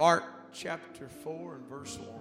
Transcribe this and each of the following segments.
Mark chapter 4 and verse 1.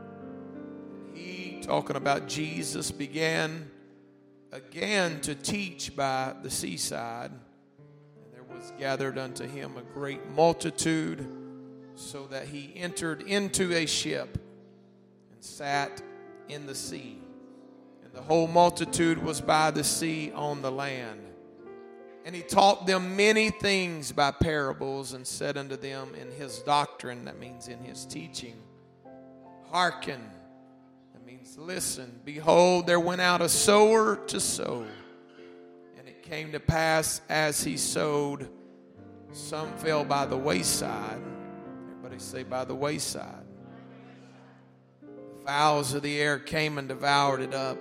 He, talking about Jesus, began again to teach by the seaside. And there was gathered unto him a great multitude, so that he entered into a ship and sat in the sea. And the whole multitude was by the sea on the land. And he taught them many things by parables, and said unto them in his doctrine, that means in his teaching, hearken, that means listen. Behold, there went out a sower to sow. And it came to pass, as he sowed, some fell by the wayside. Everybody say, by the wayside. The fowls of the air came and devoured it up.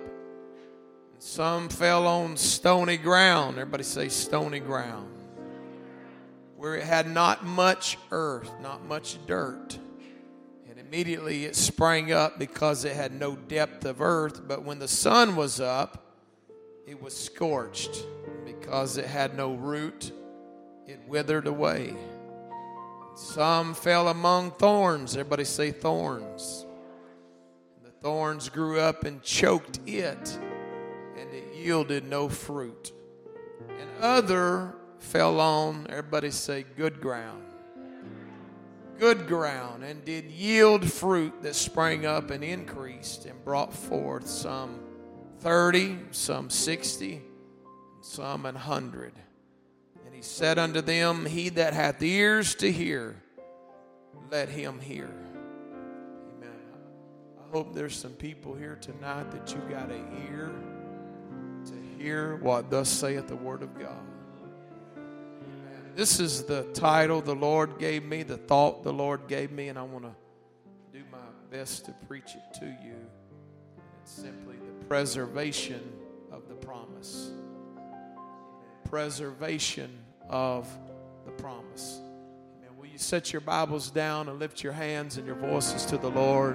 Some fell on stony ground. Everybody say stony ground. Where it had not much earth, not much dirt. And immediately it sprang up, because it had no depth of earth. But when the sun was up, it was scorched. Because it had no root, it withered away. Some fell among thorns. Everybody say thorns. The thorns grew up and choked it, and it yielded no fruit. And other fell on, everybody say, good ground. Good ground, and did yield fruit that sprang up and increased and brought forth some 30, some 60, some 100. And he said unto them, he that hath ears to hear, let him hear. Amen. I hope there's some people here tonight that you got an ear to hear what thus saith the word of God. Amen. This is the title the Lord gave me, the thought the Lord gave me, and I want to do my best to preach it to you. It's simply the preservation of the promise. Preservation of the promise. Amen. Will you set your Bibles down and lift your hands and your voices to the Lord?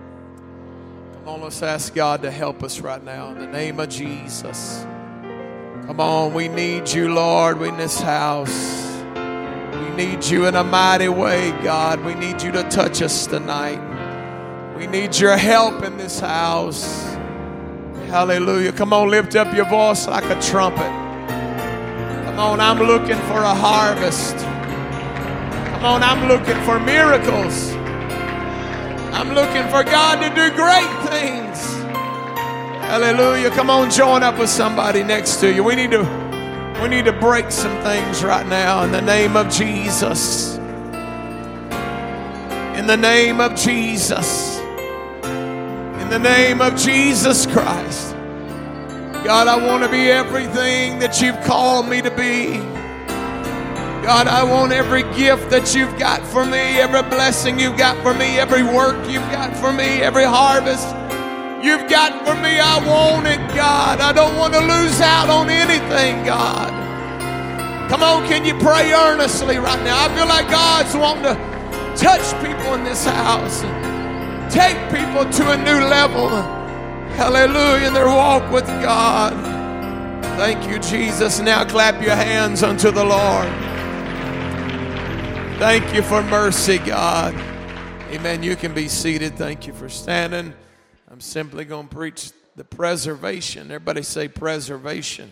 Come on, let's ask God to help us right now in the name of Jesus. Come on, we need you, Lord, in this house. We need you in a mighty way, God. We need you to touch us tonight. We need your help in this house. Hallelujah. Come on, lift up your voice like a trumpet. Come on, I'm looking for a harvest. Come on, I'm looking for miracles. I'm looking for God to do great things. Hallelujah. Come on, join up with somebody next to you. We need to break some things right now in the name of Jesus. In the name of Jesus. In the name of Jesus Christ. God, I want to be everything that you've called me to be. God, I want every gift that you've got for me, every blessing you've got for me, every work you've got for me, every harvest you've got for me. I want it, God. I don't want to lose out on anything, God. Come on, can you pray earnestly right now? I feel like God's wanting to touch people in this house and take people to a new level. Hallelujah, in their walk with God. Thank you, Jesus. Now clap your hands unto the Lord. Thank you for mercy, God. Amen. You can be seated. Thank you for standing. I'm simply going to preach the preservation. Everybody say preservation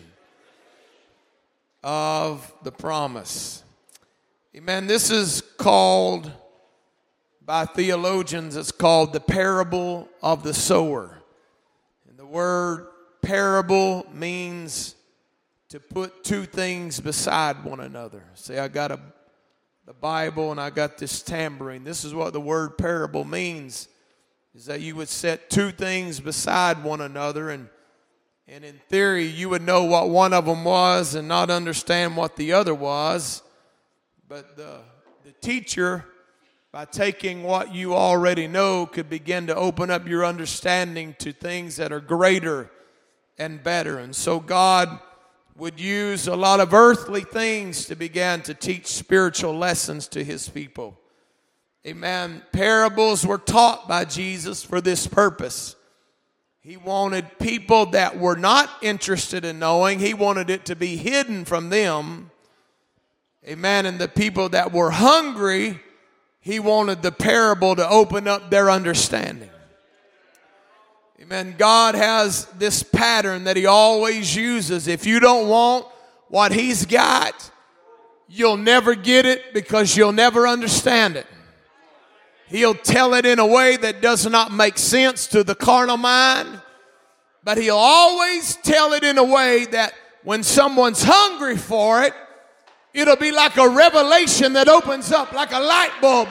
of the promise. Amen. This is called, by theologians, it's called the parable of the sower. The word parable means to put two things beside one another. Say, I got the Bible and I got this tambourine. This is what the word parable means, is that you would set two things beside one another, and in theory you would know what one of them was and not understand what the other was. But the teacher, by taking what you already know, could begin to open up your understanding to things that are greater and better. And so God would use a lot of earthly things to begin to teach spiritual lessons to his people. Amen. Parables were taught by Jesus for this purpose. He wanted people that were not interested in knowing, he wanted it to be hidden from them. Amen. And the people that were hungry, He wanted the parable to open up their understanding. Amen. God has this pattern that he always uses. If you don't want what he's got, you'll never get it because you'll never understand it. He'll tell it in a way that does not make sense to the carnal mind, but he'll always tell it in a way that when someone's hungry for it, it'll be like a revelation that opens up, like a light bulb.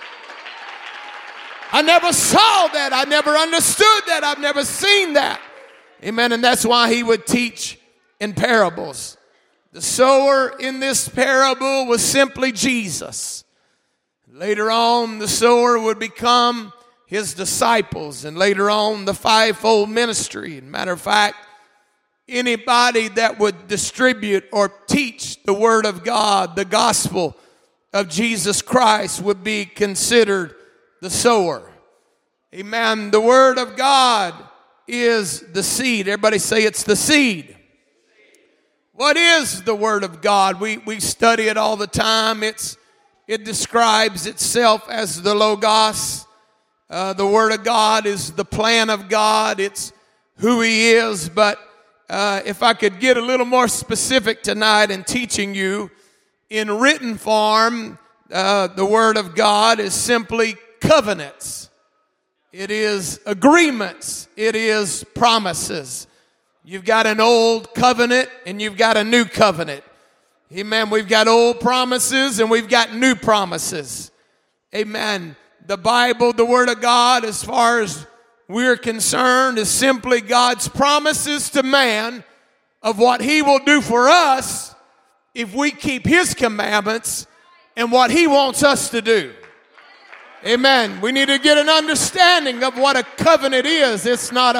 I never saw that. I never understood that. I've never seen that. Amen. And that's why he would teach in parables. The sower in this parable was simply Jesus. Later on, the sower would become his disciples, and later on, the fivefold ministry. Matter of fact, anybody that would distribute or teach the Word of God, the gospel of Jesus Christ, would be considered the sower. Amen. The Word of God is the seed. Everybody say it's the seed. What is the Word of God? We study it all the time. It describes itself as the Logos. The Word of God is the plan of God. It's who he is. But if I could get a little more specific tonight in teaching you, in written form, the Word of God is simply covenants. It is agreements. It is promises. You've got an old covenant and you've got a new covenant. Amen. We've got old promises and we've got new promises. Amen. The Bible, the Word of God, as far as we're concerned, is simply God's promises to man of what he will do for us if we keep his commandments and what he wants us to do. Amen. We need to get an understanding of what a covenant is. It's not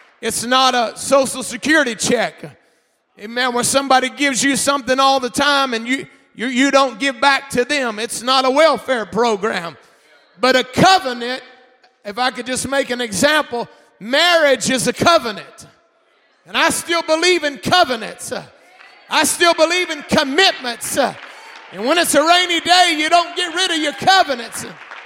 a Social Security check. Amen. Where somebody gives you something all the time and you don't give back to them. It's not a welfare program. But a covenant, if I could just make an example, marriage is a covenant. And I still believe in covenants. I still believe in commitments. And when it's a rainy day, you don't get rid of your covenants.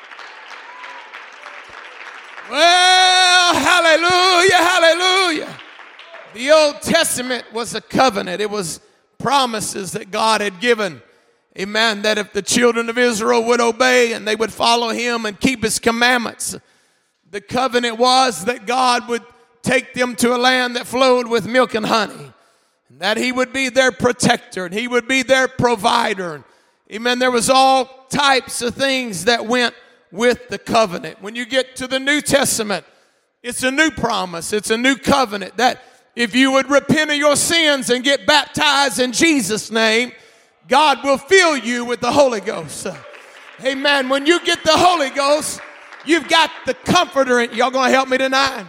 Well, hallelujah, hallelujah. The Old Testament was a covenant. It was promises that God had given. Amen. That if the children of Israel would obey and they would follow him and keep his commandments, the covenant was that God would take them to a land that flowed with milk and honey. And that he would be their protector and he would be their provider. Amen. There was all types of things that went with the covenant. When you get to the New Testament, it's a new promise. It's a new covenant that if you would repent of your sins and get baptized in Jesus' name, God will fill you with the Holy Ghost. Amen. When you get the Holy Ghost, you've got the Comforter. Y'all going to help me tonight?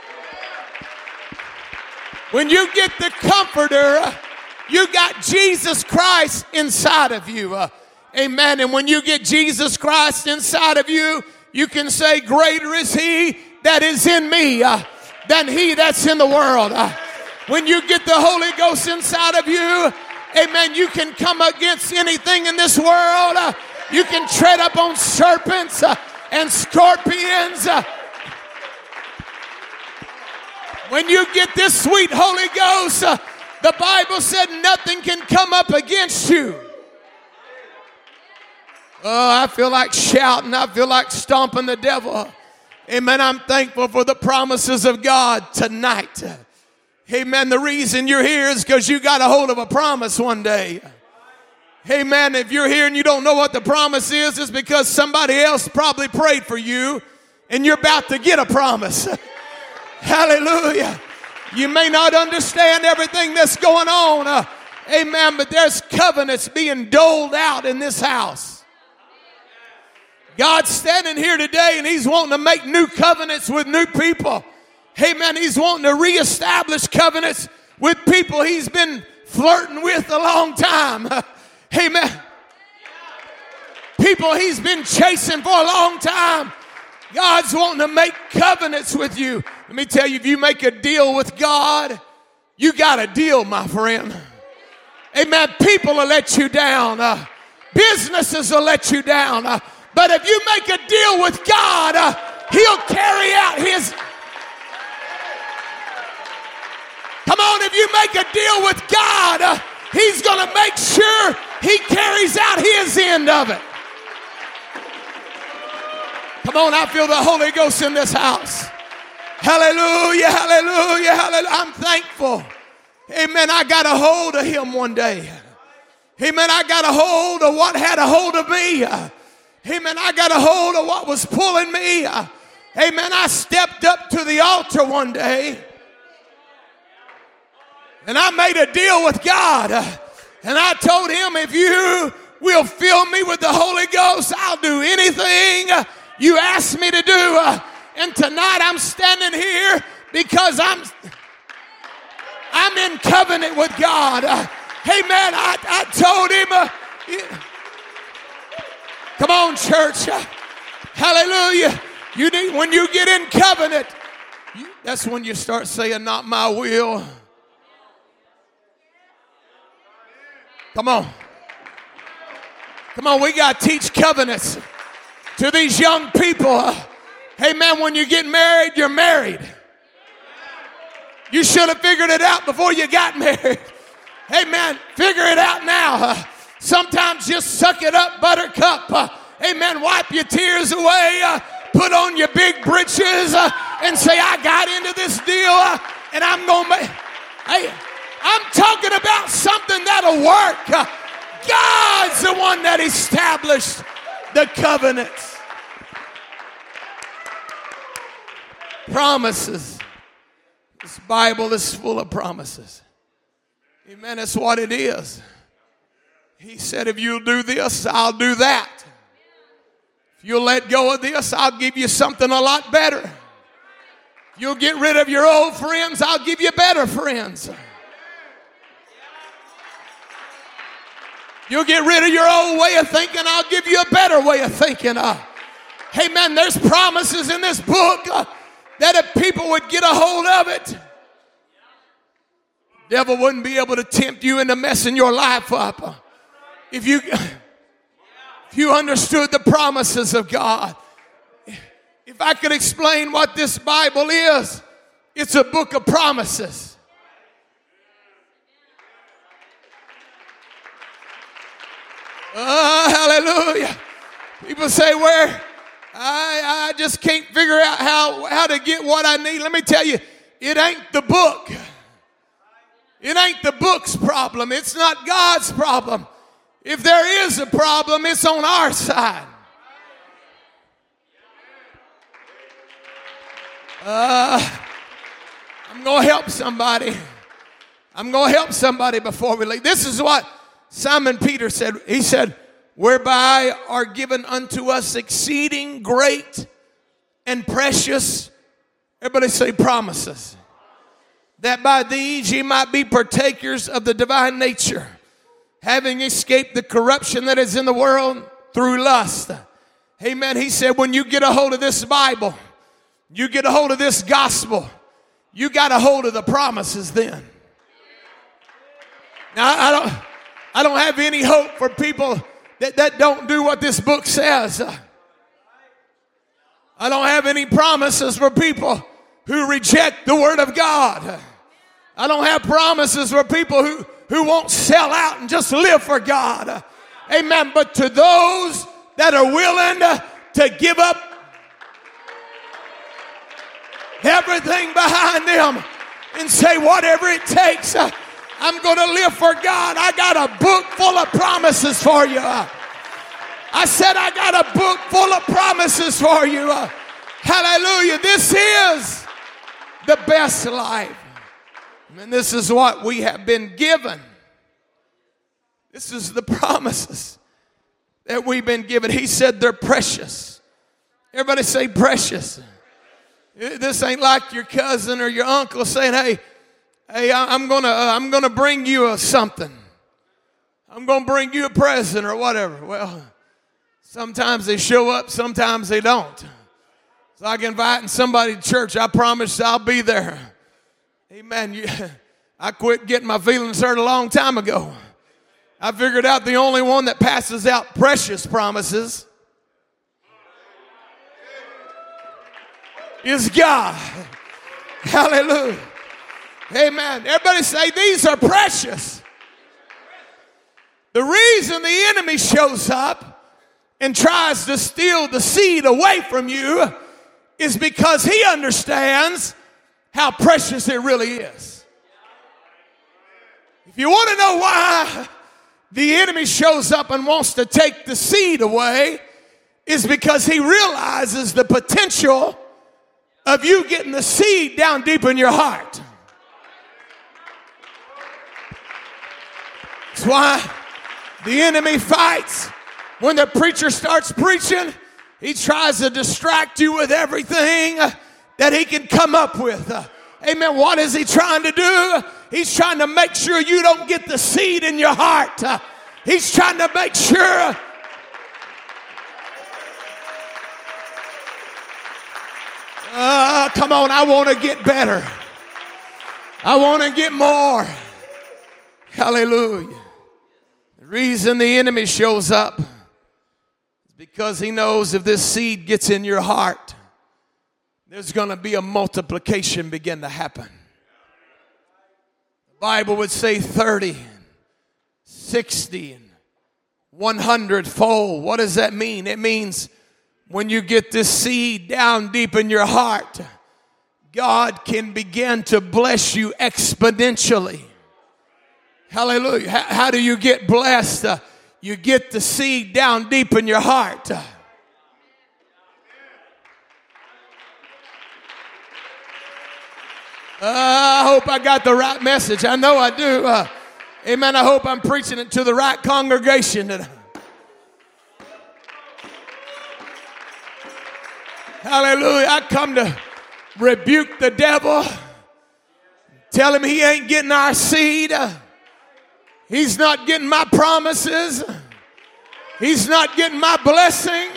When you get the Comforter, you got Jesus Christ inside of you. Amen. And when you get Jesus Christ inside of you, you can say, greater is he that is in me than he that's in the world. When you get the Holy Ghost inside of you, amen, you can come against anything in this world. You can tread up on serpents and scorpions. When you get this sweet Holy Ghost, the Bible said nothing can come up against you. Oh, I feel like shouting. I feel like stomping the devil. Amen. I'm thankful for the promises of God tonight. Amen. The reason you're here is because you got a hold of a promise one day. Amen. If you're here and you don't know what the promise is, it's because somebody else probably prayed for you and you're about to get a promise. Hallelujah. You may not understand everything that's going on. Amen. But there's covenants being doled out in this house. God's standing here today and he's wanting to make new covenants with new people. Amen. He's wanting to reestablish covenants with people he's been flirting with a long time. Amen. People he's been chasing for a long time. God's wanting to make covenants with you. Let me tell you, if you make a deal with God, you got a deal, my friend. Amen. People will let you down. Businesses will let you down. But if you make a deal with God, He'll carry out His. Come on, if you make a deal with God, He's going to make sure He carries out His end of it. Come on, I feel the Holy Ghost in this house. Hallelujah, hallelujah, hallelujah. I'm thankful. Amen. I got a hold of Him one day. Amen. I got a hold of what had a hold of me. Amen. I got a hold of what was pulling me. Amen. I stepped up to the altar one day and I made a deal with God. And I told Him, if you will fill me with the Holy Ghost, I'll do anything you ask me to do. And tonight I'm standing here because I'm in covenant with God. Amen. I told Him, come on, church. Hallelujah. When you get in covenant, that's when you start saying, not my will. Come on. Come on, we got to teach covenants to these young people. Amen. When you get married, you're married. You should have figured it out before you got married. Amen. Figure it out now. Sometimes just suck it up, buttercup. Amen. Wipe your tears away. Put on your big britches and say, I got into this deal and I'm going to make. Hey, I'm talking about something that'll work. God's the one that established the covenants. Promises. This Bible is full of promises. Amen. That's what it is. He said, if you'll do this, I'll do that. If you'll let go of this, I'll give you something a lot better. If you'll get rid of your old friends, I'll give you better friends. You'll get rid of your old way of thinking, I'll give you a better way of thinking. Amen. There's promises in this book that if people would get a hold of it, the devil wouldn't be able to tempt you into messing your life up. If you understood the promises of God. If I could explain what this Bible is, it's a book of promises. Hallelujah. People say, where? I just can't figure out how to get what I need. Let me tell you, it ain't the book. It ain't the book's problem. It's not God's problem. If there is a problem, it's on our side. I'm going to help somebody. I'm going to help somebody before we leave. This is what Simon Peter said. He said, whereby are given unto us exceeding great and precious, everybody say promises, that by these ye might be partakers of the divine nature, having escaped the corruption that is in the world through lust. Amen. He said, when you get a hold of this Bible, you get a hold of this gospel, you got a hold of the promises then. Now, I don't have any hope for people that don't do what this book says. I don't have any promises for people who reject the word of God. I don't have promises for people who won't sell out and just live for God. Amen. But to those that are willing to give up everything behind them and say, whatever it takes, I'm going to live for God. I got a book full of promises for you. I said I got a book full of promises for you. Hallelujah. This is the best life. And this is what we have been given. This is the promises that we've been given. He said they're precious. Everybody say precious. This ain't like your cousin or your uncle saying, hey, I'm gonna bring you something. I'm gonna bring you a present or whatever. Well, sometimes they show up, sometimes they don't. It's like inviting somebody to church. I promise I'll be there. Amen. I quit getting my feelings hurt a long time ago. I figured out the only one that passes out precious promises is God. Hallelujah. Amen. Everybody say, these are precious. The reason the enemy shows up and tries to steal the seed away from you is because he understands how precious it really is. If you want to know why the enemy shows up and wants to take the seed away, is because he realizes the potential of you getting the seed down deep in your heart. That's why the enemy fights. When the preacher starts preaching, he tries to distract you with everything that he can come up with. Amen. What is he trying to do? He's trying to make sure you don't get the seed in your heart. He's trying to make sure. Come on, I want to get better. I want to get more. Hallelujah. The reason the enemy shows up is because he knows if this seed gets in your heart, there's going to be a multiplication begin to happen. The Bible would say 30, 60, and 100 fold. What does that mean? It means when you get this seed down deep in your heart, God can begin to bless you exponentially. Hallelujah. How do you get blessed? You get the seed down deep in your heart. I hope I got the right message. I know I do. Amen. I hope I'm preaching it to the right congregation. Hallelujah. I come to rebuke the devil. Tell him he ain't getting our seed. He's not getting my promises. He's not getting my blessing.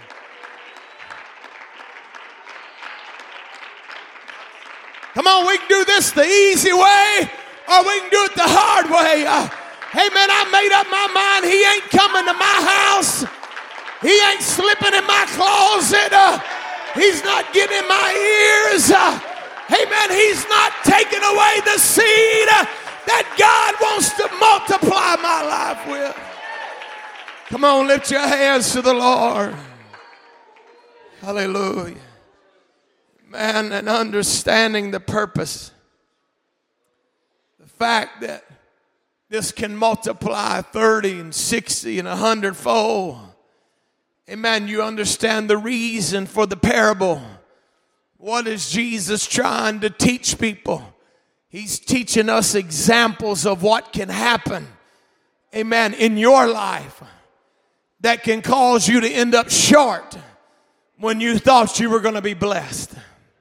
Come on, we can do this the easy way, or we can do it the hard way. Hey, man, I made up my mind. He ain't coming to my house. He ain't slipping in my closet. He's not getting in my ears. Hey, man, he's not taking away the seed that God wants to multiply my life with. Come on, lift your hands to the Lord. Hallelujah. Man, and understanding the purpose, the fact that this can multiply 30 and 60 and 100 fold. Amen. You understand the reason for the parable. What is Jesus trying to teach people? He's teaching us examples of what can happen, amen, in your life that can cause you to end up short when you thought you were going to be blessed.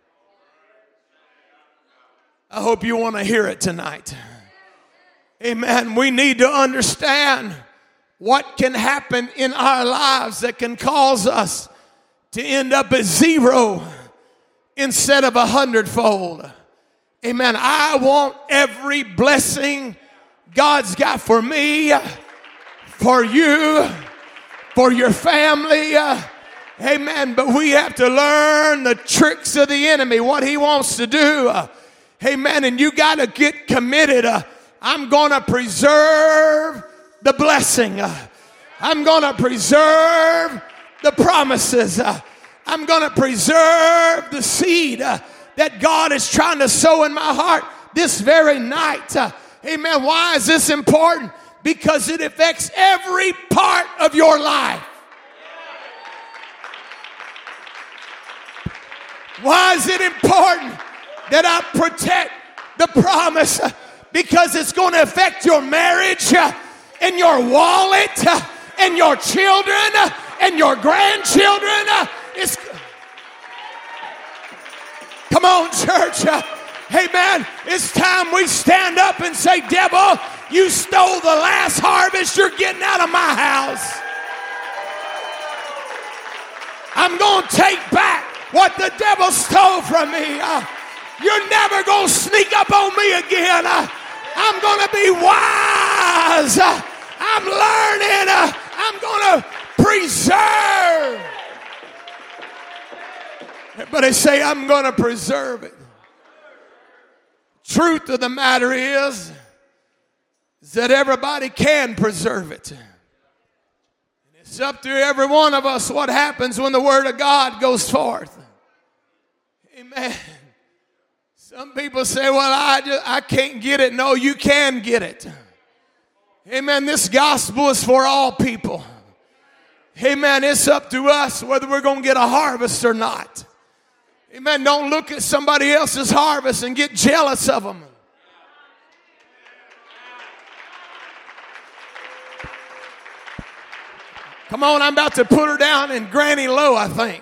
I hope you want to hear it tonight. Amen. We need to understand what can happen in our lives that can cause us to end up at 0 instead of 100-fold. Amen. I want every blessing God's got for me, for you, for your family. Amen. But we have to learn the tricks of the enemy, what he wants to do. Amen. And you got to get committed. I'm going to preserve the blessing. I'm going to preserve the promises. I'm going to preserve the seed that God is trying to sow in my heart this very night. Amen. Why is this important? Because it affects every part of your life. Why is it important that I protect the promise? Because it's going to affect your marriage and your wallet and your children and your grandchildren. Come on, church. Amen. It's time we stand up and say, devil, you stole the last harvest. You're getting out of my house. I'm going to take back what the devil stole from me. You're never going to sneak up on me again. I'm going to be wise. I'm learning. I'm going to preserve. Everybody say, I'm going to preserve it. Truth of the matter is that everybody can preserve it. It's up to every one of us what happens when the Word of God goes forth. Amen. Some people say, well, I can't get it. No, you can get it. Amen. This gospel is for all people. Amen. It's up to us whether we're going to get a harvest or not. Amen. Don't look at somebody else's harvest and get jealous of them. Come on, I'm about to put her down in Granny Low, I think.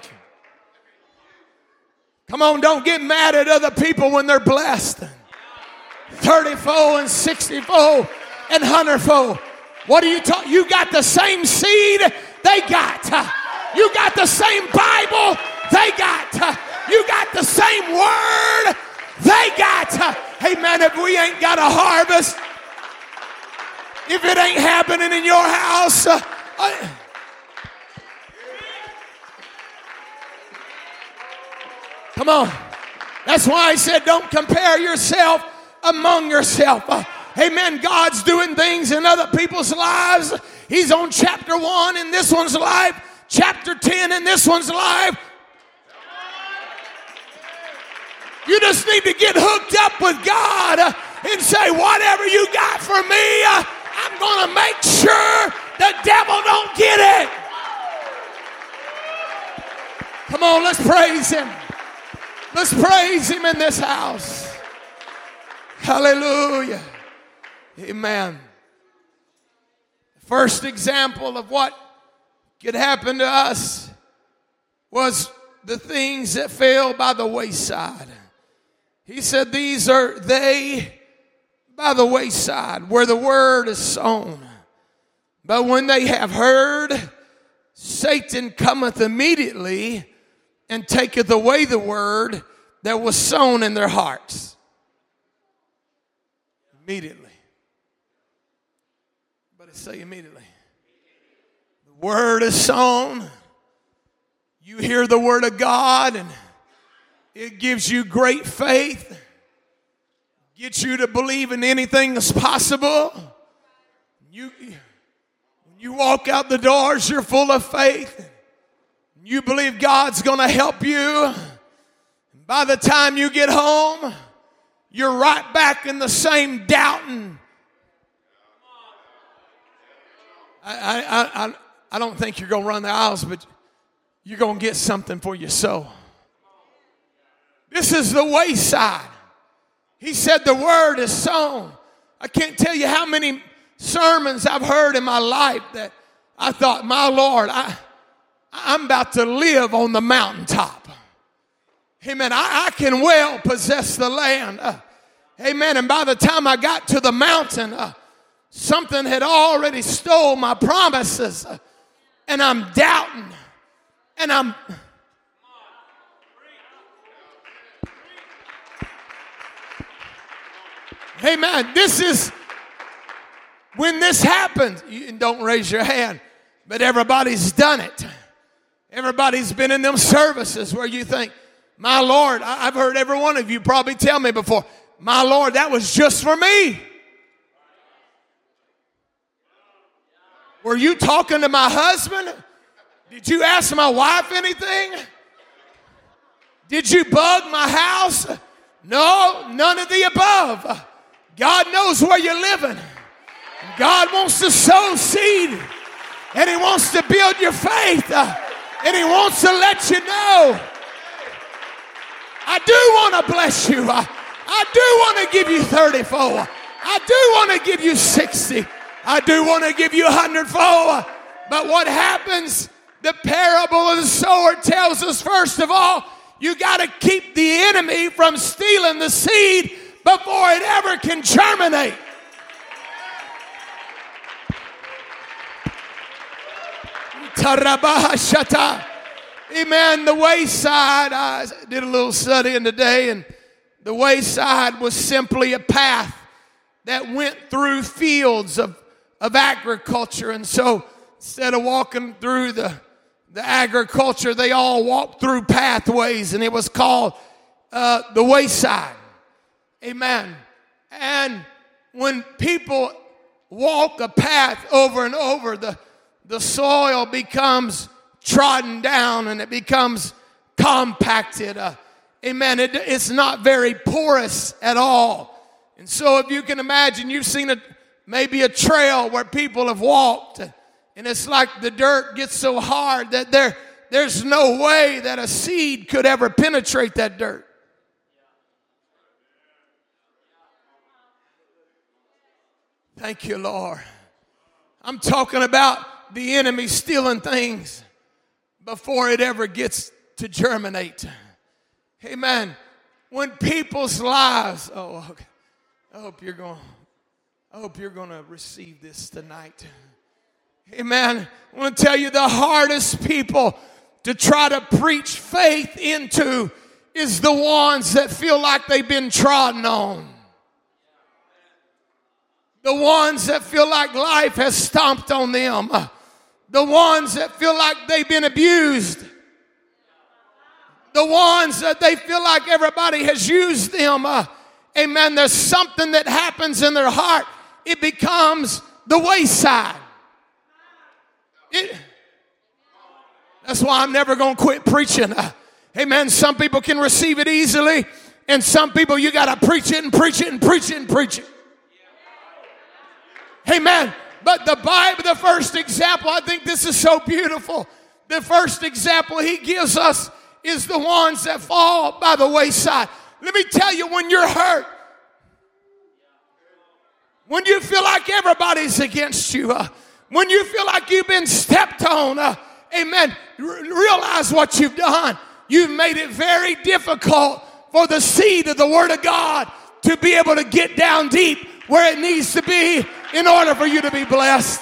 Come on, don't get mad at other people when they're blessed. 30-fold and 60-fold and 100-fold. What are you talking? You got the same seed they got. You got the same Bible they got. You got the same word they got. Hey man, if we ain't got a harvest, if it ain't happening in your house, come on. That's why I said don't compare yourself among yourself. Amen. God's doing things in other people's lives. He's on chapter 1 in this one's life, chapter 10 in this one's life. You just need to get hooked up with God and say, whatever you got for me, I'm going to make sure the devil don't get it. Come on, let's praise him. Let's praise him in this house. Hallelujah. Amen. First example of what could happen to us was the things that fell by the wayside. He said these are they by the wayside where the word is sown. But when they have heard, Satan cometh immediately and taketh away the word that was sown in their hearts. Immediately. But it say immediately. The word is sown. You hear the word of God and it gives you great faith. Gets you to believe in anything that's possible. When you walk out the doors, you're full of faith. You believe God's going to help you. By the time you get home, you're right back in the same doubting. I don't think you're going to run the aisles, but you're going to get something for your soul. This is the wayside. He said the word is sown. I can't tell you how many sermons I've heard in my life that I thought, my Lord, I'm about to live on the mountaintop. Amen. I can well possess the land. Amen. And by the time I got to the mountain, something had already stole my promises. And I'm doubting. And I'm... Amen. This is when this happens. You don't raise your hand, but everybody's done it. Everybody's been in them services where you think, my Lord, I've heard every one of you probably tell me before, my Lord, that was just for me. Were you talking to my husband? Did you ask my wife anything? Did you bug my house? No, none of the above. God knows where you're living. God wants to sow seed. And he wants to build your faith. And he wants to let you know. I do want to bless you. I do want to give you 30-fold. I do want to give you 60. I do want to give you 100-fold. But what happens? The parable of the sower tells us, first of all, you got to keep the enemy from stealing the seed before it ever can germinate. Amen. The wayside, I did a little studying today, and the wayside was simply a path that went through fields of agriculture. And so instead of walking through the the agriculture, they all walked through pathways, and it was called the wayside. Amen. And when people walk a path over and over, the soil becomes trodden down and it becomes compacted. Amen. It's not very porous at all. And so if you can imagine, you've seen maybe a trail where people have walked, and it's like the dirt gets so hard that there's no way that a seed could ever penetrate that dirt. Thank you, Lord. I'm talking about the enemy stealing things before it ever gets to germinate. Amen. When people's lives, okay. I hope you're going to receive this tonight. Amen. I want to tell you, the hardest people to try to preach faith into is the ones that feel like they've been trodden on. The ones that feel like life has stomped on them. The ones that feel like they've been abused. The ones that they feel like everybody has used them. Amen. There's something that happens in their heart. It becomes the wayside. That's why I'm never going to quit preaching. Amen. Some people can receive it easily, and some people you got to preach it and preach it and preach it and preach it. Amen. But the Bible, the first example, I think this is so beautiful. The first example he gives us is the ones that fall by the wayside. Let me tell you, when you're hurt, when you feel like everybody's against you, when you feel like you've been stepped on, amen, realize what you've done. You've made it very difficult for the seed of the Word of God to be able to get down deep where it needs to be in order for you to be blessed.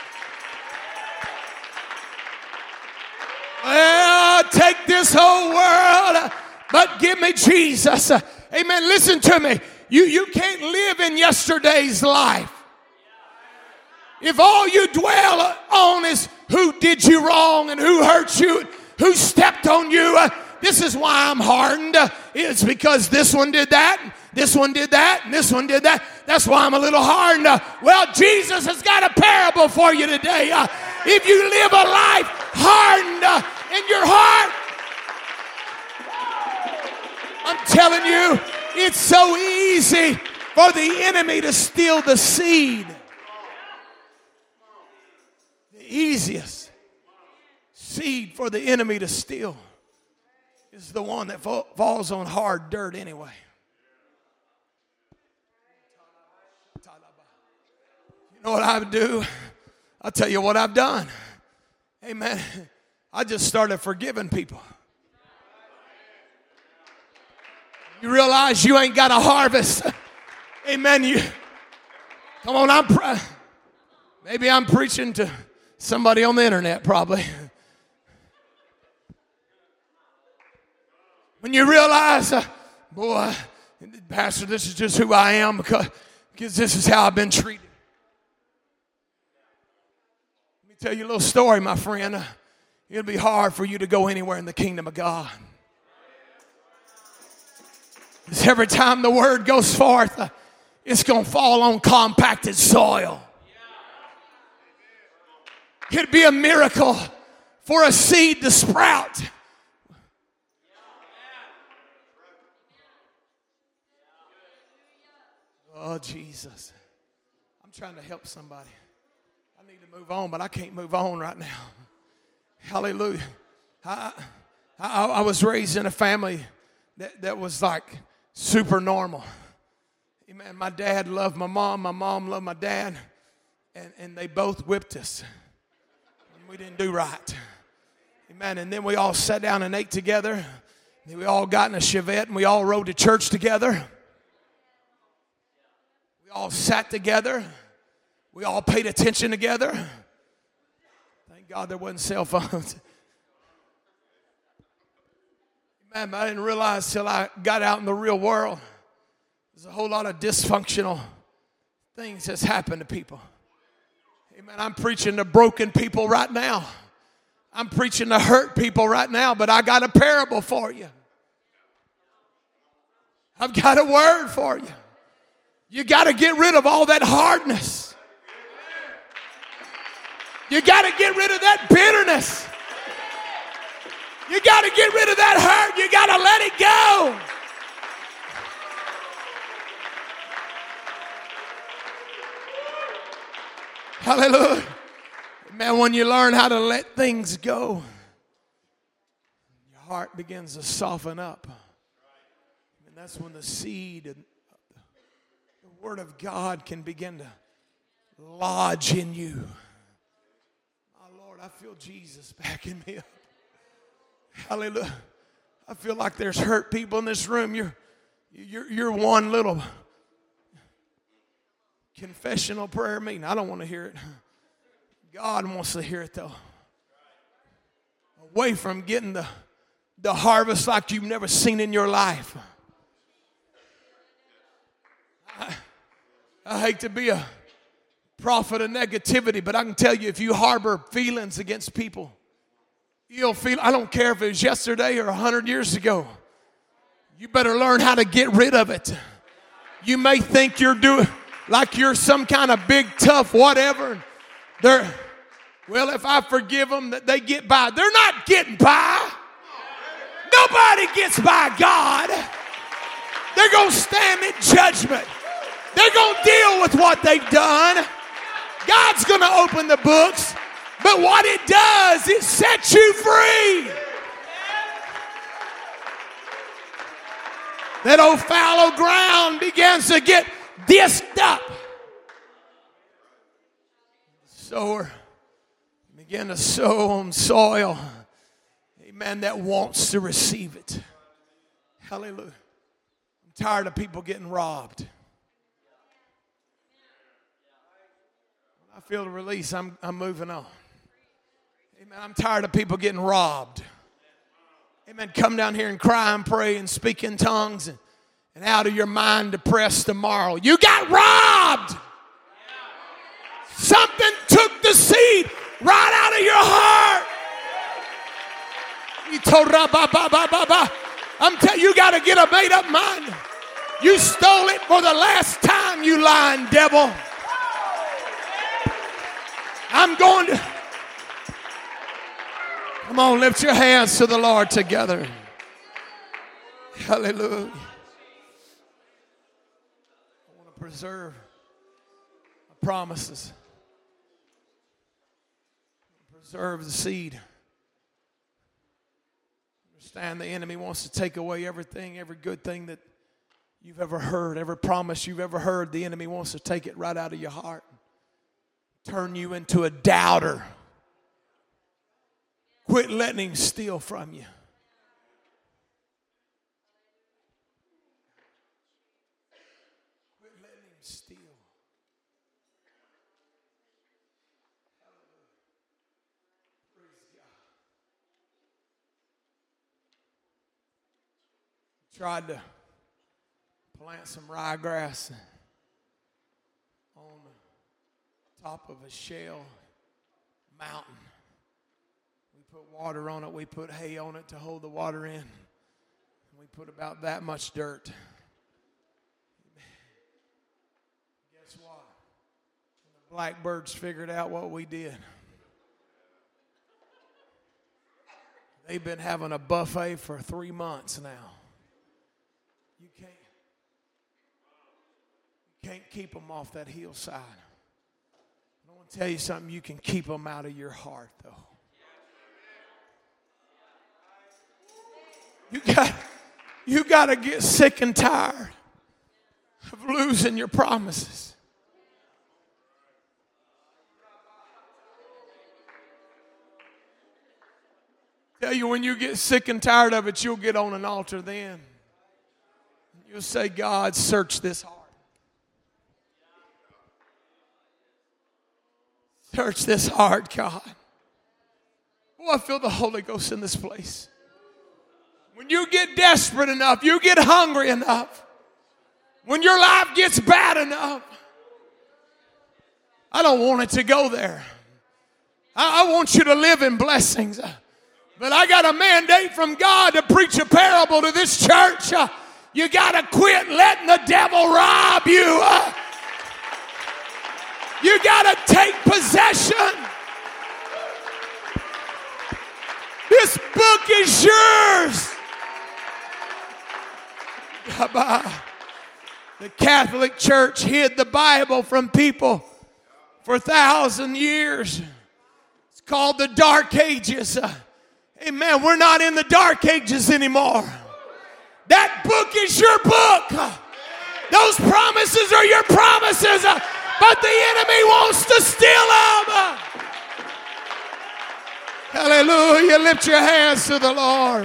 Well, take this whole world, but give me Jesus. Amen. Listen to me. You can't live in yesterday's life. If all you dwell on is who did you wrong and who hurt you, who stepped on you, this is why I'm hardened. It's because this one did that, this one did that, and this one did that. That's why I'm a little hardened. Well, Jesus has got a parable for you today. If you live a life hardened in your heart, I'm telling you, it's so easy for the enemy to steal the seed. The easiest seed for the enemy to steal is the one that falls on hard dirt anyway. You know what I would do? I'll tell you what I've done. Amen. I just started forgiving people. You realize you ain't got a harvest. Amen. Come on, maybe I'm preaching to somebody on the internet probably. When you realize, boy, Pastor, this is just who I am because this is how I've been treated. Let me tell you a little story, my friend. It'll be hard for you to go anywhere in the kingdom of God. Because every time the word goes forth, it's going to fall on compacted soil. It'd be a miracle for a seed to sprout. Oh, Jesus. I'm trying to help somebody. I need to move on, but I can't move on right now. Hallelujah. I was raised in a family that was like super normal. Amen. My dad loved my mom loved my dad, and they both whipped us when we didn't do right. Amen. And then we all sat down and ate together. And we all got in a Chevette and we all rode to church together. We all sat together. We all paid attention together. Thank God there wasn't cell phones. Man, I didn't realize till I got out in the real world, there's a whole lot of dysfunctional things that's happened to people. Amen. I'm preaching to broken people right now. I'm preaching to hurt people right now, but I got a parable for you. I've got a word for you. You got to get rid of all that hardness. You got to get rid of that bitterness. You got to get rid of that hurt. You got to let it go. Hallelujah. Man, when you learn how to let things go, your heart begins to soften up. And that's when the seed and the Word of God can begin to lodge in you. My Lord, I feel Jesus backing me up. Hallelujah. I feel like there's hurt people in this room. You're one little confessional prayer meeting. I don't want to hear it. God wants to hear it though. Away from getting the harvest like you've never seen in your life. I hate to be a prophet of negativity, but I can tell you if you harbor feelings against people, you'll feel, I don't care if it was yesterday or 100 years ago, you better learn how to get rid of it. You may think you're doing like you're some kind of big tough whatever. Well, if I forgive them, that they get by. They're not getting by. Nobody gets by God. They're going to stand in judgment. They're going to deal with what they've done. God's going to open the books. But what it does, it sets you free. That old fallow ground begins to get disked up. Sower begin to sow on soil, amen, that wants to receive it. Hallelujah. I'm tired of people getting robbed. When I feel the release, I'm moving on. Amen. I'm tired of people getting robbed. Amen. Come down here and cry and pray and speak in tongues and out of your mind depressed tomorrow. You got robbed. Something took the seed right out of your heart. I'm telling you, you got to get a made up mind. You stole it for the last time, you lying devil. I'm going to. Come on, lift your hands to the Lord together. Hallelujah. I want to preserve my promises. Preserve the seed. Understand the enemy wants to take away everything, every good thing that you've ever heard, every promise you've ever heard. The enemy wants to take it right out of your heart. Turn you into a doubter. Quit letting him steal from you. Quit letting him steal. Praise God. Tried to plant some ryegrass on the top of a shale mountain. We put water on it. We put hay on it to hold the water in. And we put about that much dirt. Guess what? When the blackbirds figured out what we did, they've been having a buffet for 3 months now. You can't keep them off that hillside. I want to tell you something. You can keep them out of your heart, though. You got to get sick and tired of losing your promises. Tell you, when you get sick and tired of it, you'll get on an altar then. You'll say, God, search this heart. Search this heart, God. Oh, I feel the Holy Ghost in this place. When you get desperate enough, you get hungry enough, when your life gets bad enough, I don't want it to go there. I want you to live in blessings. But I got a mandate from God to preach a parable to this church. You got to quit letting the devil rob you. You got to take possession. This book is yours. The Catholic Church hid the Bible from people for 1,000 years. It's called the Dark Ages. Amen. We're not in the Dark Ages anymore. That book is your book. Those promises are your promises. But the enemy wants to steal them. Hallelujah. Lift your hands to the Lord.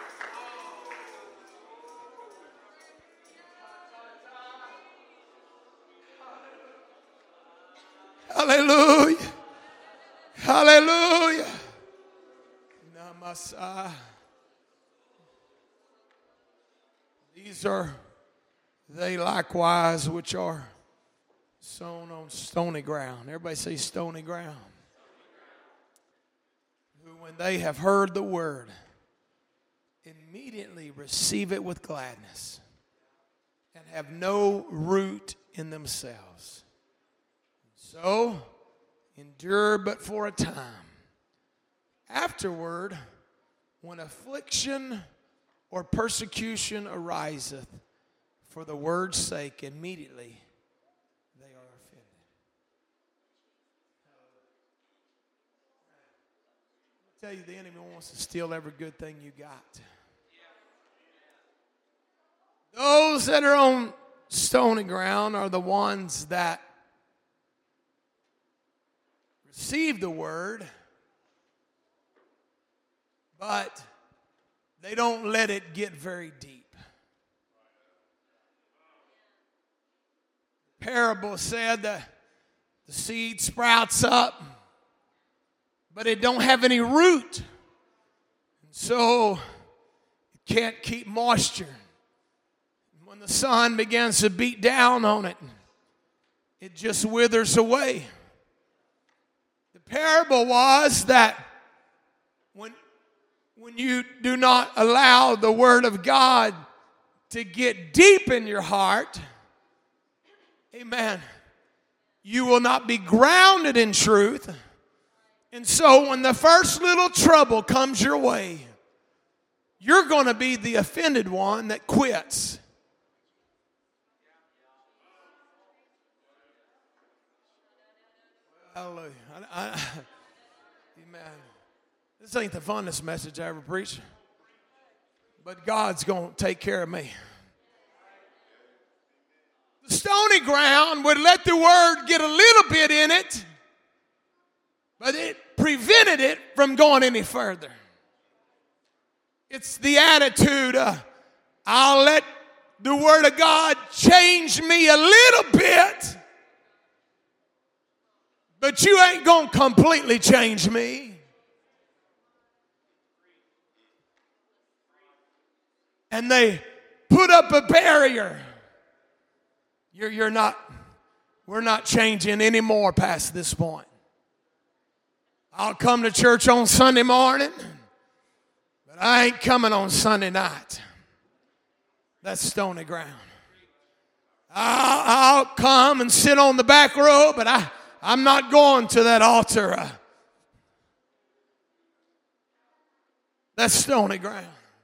Hallelujah. Hallelujah. Namaste. These are they likewise which are sown on stony ground. Everybody say stony ground. Who, when they have heard the word, immediately receive it with gladness and have no root in themselves. So, endure but for a time. Afterward, when affliction or persecution ariseth for the word's sake, immediately they are offended. I tell you, the enemy wants to steal every good thing you got. Those that are on stony ground are the ones that receive the word, but they don't let it get very deep. The parable said that the seed sprouts up, but it don't have any root. And so it can't keep moisture. When the sun begins to beat down on it, it just withers away. The parable was that when you do not allow the word of God to get deep in your heart, amen, you will not be grounded in truth. And so when the first little trouble comes your way, you're going to be the offended one that quits. Hallelujah. Amen. This ain't the funnest message I ever preached, but God's going to take care of me. The stony ground would let the word get a little bit in it, but it prevented it from going any further. It's the attitude, I'll let the word of God change me a little bit, but you ain't going to completely change me. And they put up a barrier. We're not changing anymore past this point. I'll come to church on Sunday morning, but I ain't coming on Sunday night. That's stony ground. I'll come and sit on the back row, but I'm not going to that altar. That's stony ground.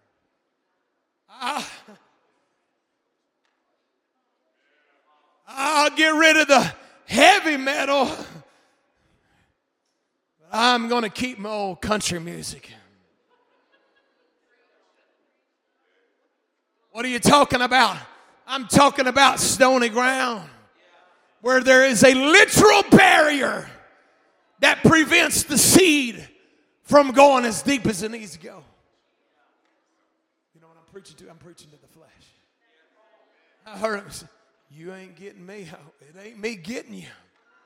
I'll get rid of the heavy metal. I'm going to keep my old country music. What are you talking about? I'm talking about stony ground, where there is a literal barrier that prevents the seed from going as deep as it needs to go. You know what I'm preaching to? I'm preaching to the flesh. I heard him say, you ain't getting me. It ain't me getting you.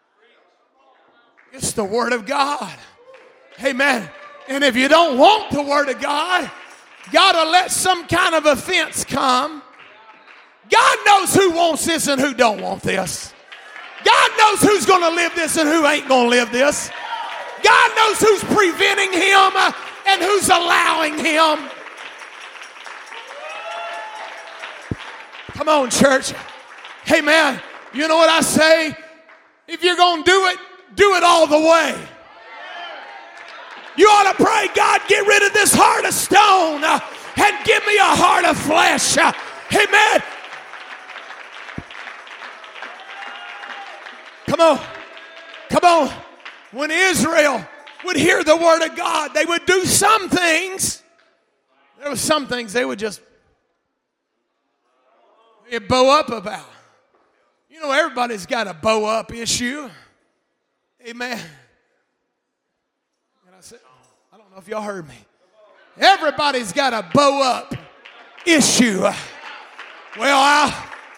It's the word of God. Amen. And if you don't want the word of God, God will let some kind of offense come. God knows who wants this and who don't want this. God knows who's going to live this and who ain't going to live this. God knows who's preventing him and who's allowing him. Come on, church. Hey, man, you know what I say? If you're going to do it all the way. You ought to pray, God, get rid of this heart of stone and give me a heart of flesh. Amen. Come on. Come on. When Israel would hear the word of God, they would do some things. There were some things they would just bow up about. You know, everybody's got a bow up issue. Amen. And I said, I don't know if y'all heard me. Everybody's got a bow up issue. Well,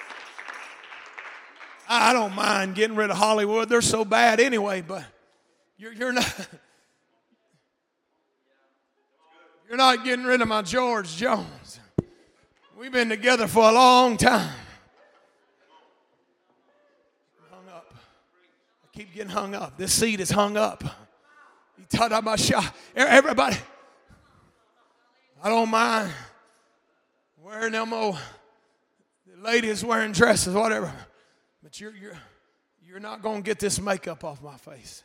I don't mind getting rid of Hollywood. They're so bad anyway, but you're not getting rid of my George Jones. We've been together for a long time. Hung up. I keep getting hung up. This seat is hung up. Everybody, I don't mind wearing them old ladies wearing dresses, whatever. But you're not going to get this makeup off my face.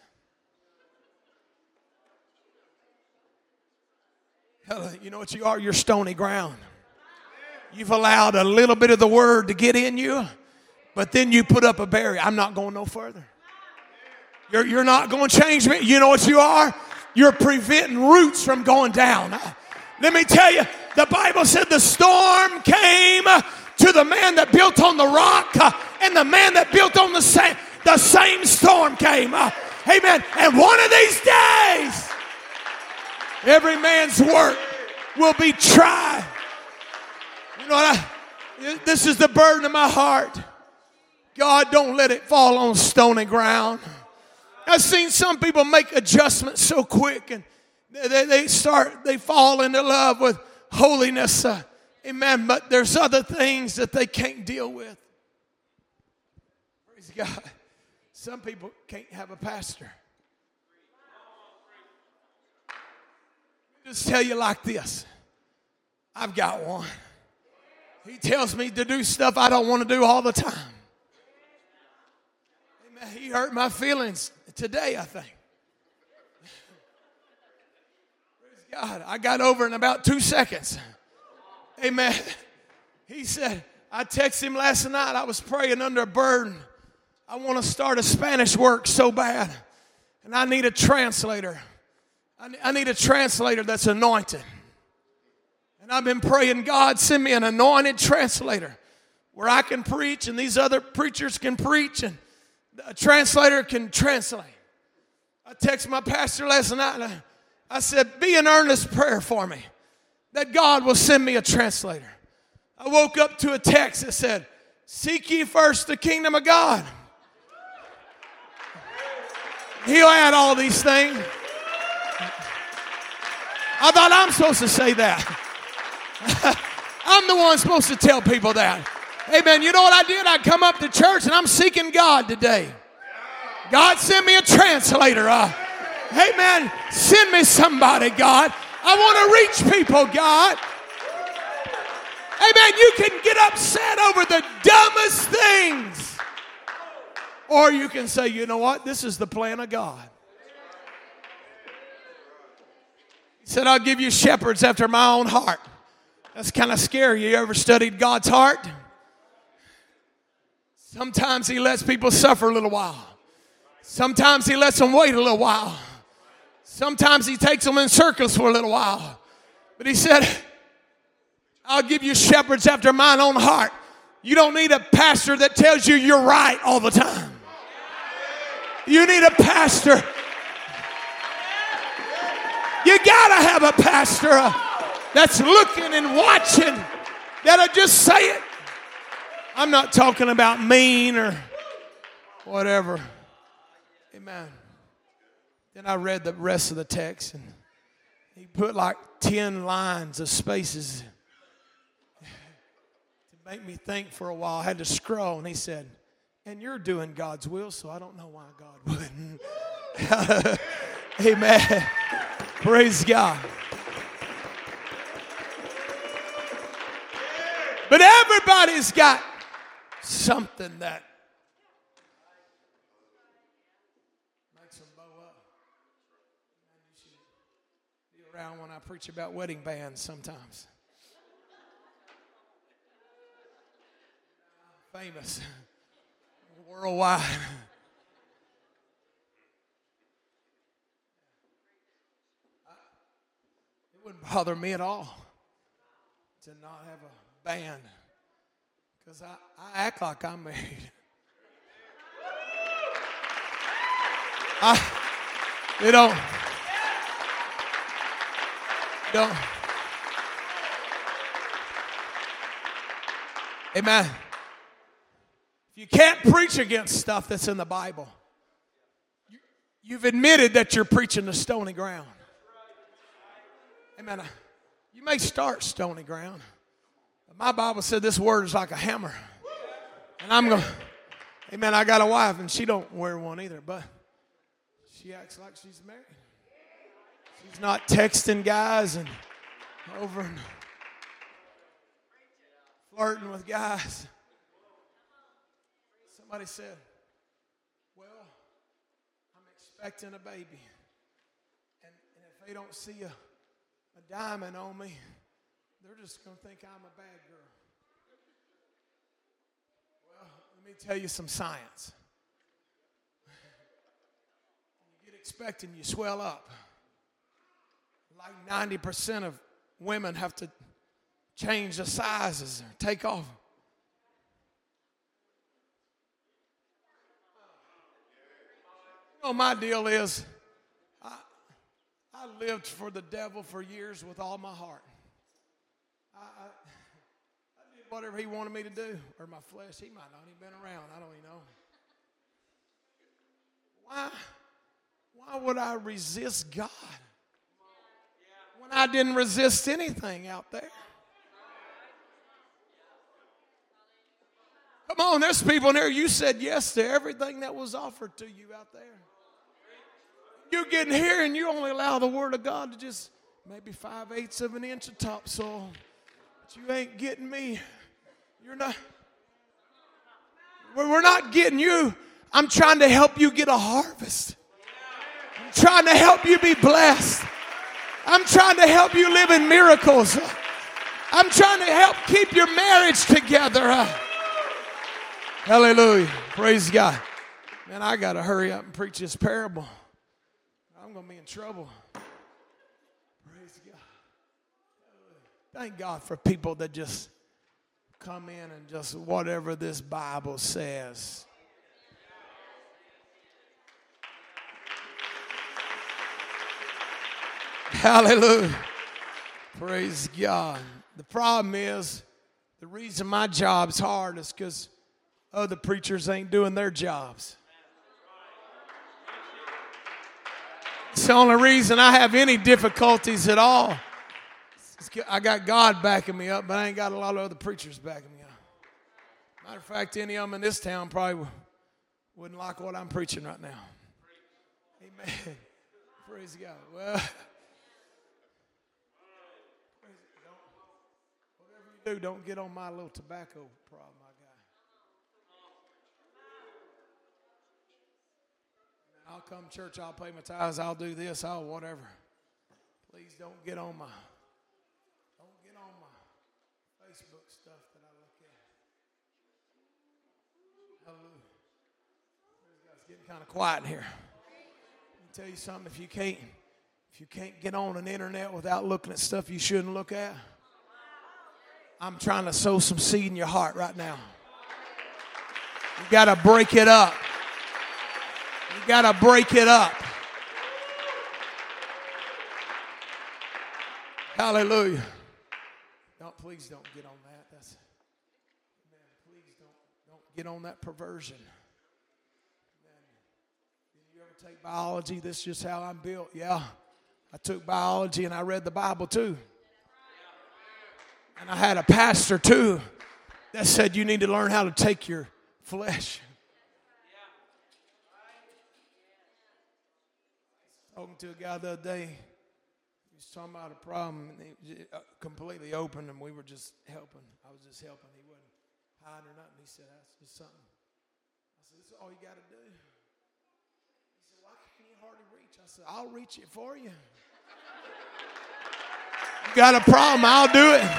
You know what you are? You're stony ground. You've allowed a little bit of the word to get in you, but then you put up a barrier. I'm not going no further. You're not going to change me. You know what you are? You're preventing roots from going down. Let me tell you, the Bible said the storm came to the man that built on the rock, and the man that built on the same storm came. Amen. And one of these days, every man's work will be tried. You know what? This is the burden of my heart. God, don't let it fall on stony ground. I've seen some people make adjustments so quick, and they fall into love with holiness. Amen. But there's other things that they can't deal with. Praise God. Some people can't have a pastor. Just tell you like this. I've got one. He tells me to do stuff I don't want to do all the time. Amen. He hurt my feelings today, I think. Praise God. I got over in about 2 seconds. Amen. He said, I texted him last night. I was praying under a burden. I want to start a Spanish work so bad. And I need a translator. I need a translator that's anointed. And I've been praying, God, send me an anointed translator where I can preach and these other preachers can preach and a translator can translate. I texted my pastor last night and I said, be an earnest prayer for me that God will send me a translator. I woke up to a text that said, seek ye first the kingdom of God. He'll add all these things. I thought I'm supposed to say that. I'm the one supposed to tell people that. Amen. You know what I did? I come up to church and I'm seeking God today. God, send me a translator. Amen. Send me somebody, God. I want to reach people, God. Amen. You can get upset over the dumbest things. Or you can say, you know what? This is the plan of God. He said, I'll give you shepherds after my own heart. That's kind of scary. You ever studied God's heart? Sometimes he lets people suffer a little while. Sometimes he lets them wait a little while. Sometimes he takes them in circles for a little while. But he said, I'll give you shepherds after mine own heart. You don't need a pastor that tells you you're right all the time. You need a pastor. You got to have a pastor that's looking and watching, that'll just say it. I'm not talking about mean or whatever. Amen. Then I read the rest of the text, and he put like 10 lines of spaces to make me think for a while. I had to scroll, and he said, and you're doing God's will, so I don't know why God wouldn't. Amen. Praise God. But everybody's got something that makes them bow up. You should be around when I preach about wedding bands sometimes. Famous worldwide. It wouldn't bother me at all to not have a band, because I act like I'm married. They don't. Amen. If you can't preach against stuff that's in the Bible, you've admitted that you're preaching to stony ground. Amen. You may start stony ground. But my Bible said this word is like a hammer. And I'm going, amen, I got a wife and she don't wear one either, but she acts like she's married. She's not texting guys and over and flirting with guys. Somebody said, well, I'm expecting a baby. And if they don't see a diamond on me, they're just going to think I'm a bad girl. Well, let me tell you some science. You get expecting, you swell up. Like 90% of women have to change the sizes or take off. You know, my deal is, I lived for the devil for years with all my heart. I did whatever he wanted me to do, or my flesh. He might not even been around. I don't even know. Why would I resist God when I didn't resist anything out there? Come on, there's people in there. You said yes to everything that was offered to you out there. You get in here and you only allow the Word of God to just maybe 5/8 of an inch of topsoil. But you ain't getting me. You're not. We're not getting you. I'm trying to help you get a harvest. I'm trying to help you be blessed. I'm trying to help you live in miracles. I'm trying to help keep your marriage together. Hallelujah. Praise God. Man, I got to hurry up and preach this parable. I'm going to be in trouble. Praise God. Thank God for people that just come in and just whatever this Bible says. Hallelujah. Praise God. The problem is, the reason my job's hard is because other preachers ain't doing their jobs. It's the only reason I have any difficulties at all. I got God backing me up, but I ain't got a lot of other preachers backing me up. Matter of fact, any of them in this town probably wouldn't like what I'm preaching right now. Amen. Praise God. Well, whatever you do, don't get on my little tobacco problem I got. I'll come to church, I'll pay my tithes, I'll do this, I'll whatever. Please don't get on my Facebook stuff that I look at. Hallelujah. It's getting kind of quiet in here. Let me tell you something, if you can't get on an internet without looking at stuff you shouldn't look at, I'm trying to sow some seed in your heart right now. You got to break it up. You got to break it up. Hallelujah. Please don't get on that. Please don't get on that perversion. Did you ever take biology? This is just how I'm built. Yeah, I took biology and I read the Bible too. And I had a pastor too that said you need to learn how to take your flesh. Talking to a guy the other day. He was talking about a problem, and he was completely open, and we were just helping. I was just helping. He wasn't hiding or nothing. He said, "That's just something." I said, "This is all you got to do." He said, "Why can't you hardly reach?" I said, "I'll reach it for you. You got a problem, I'll do it.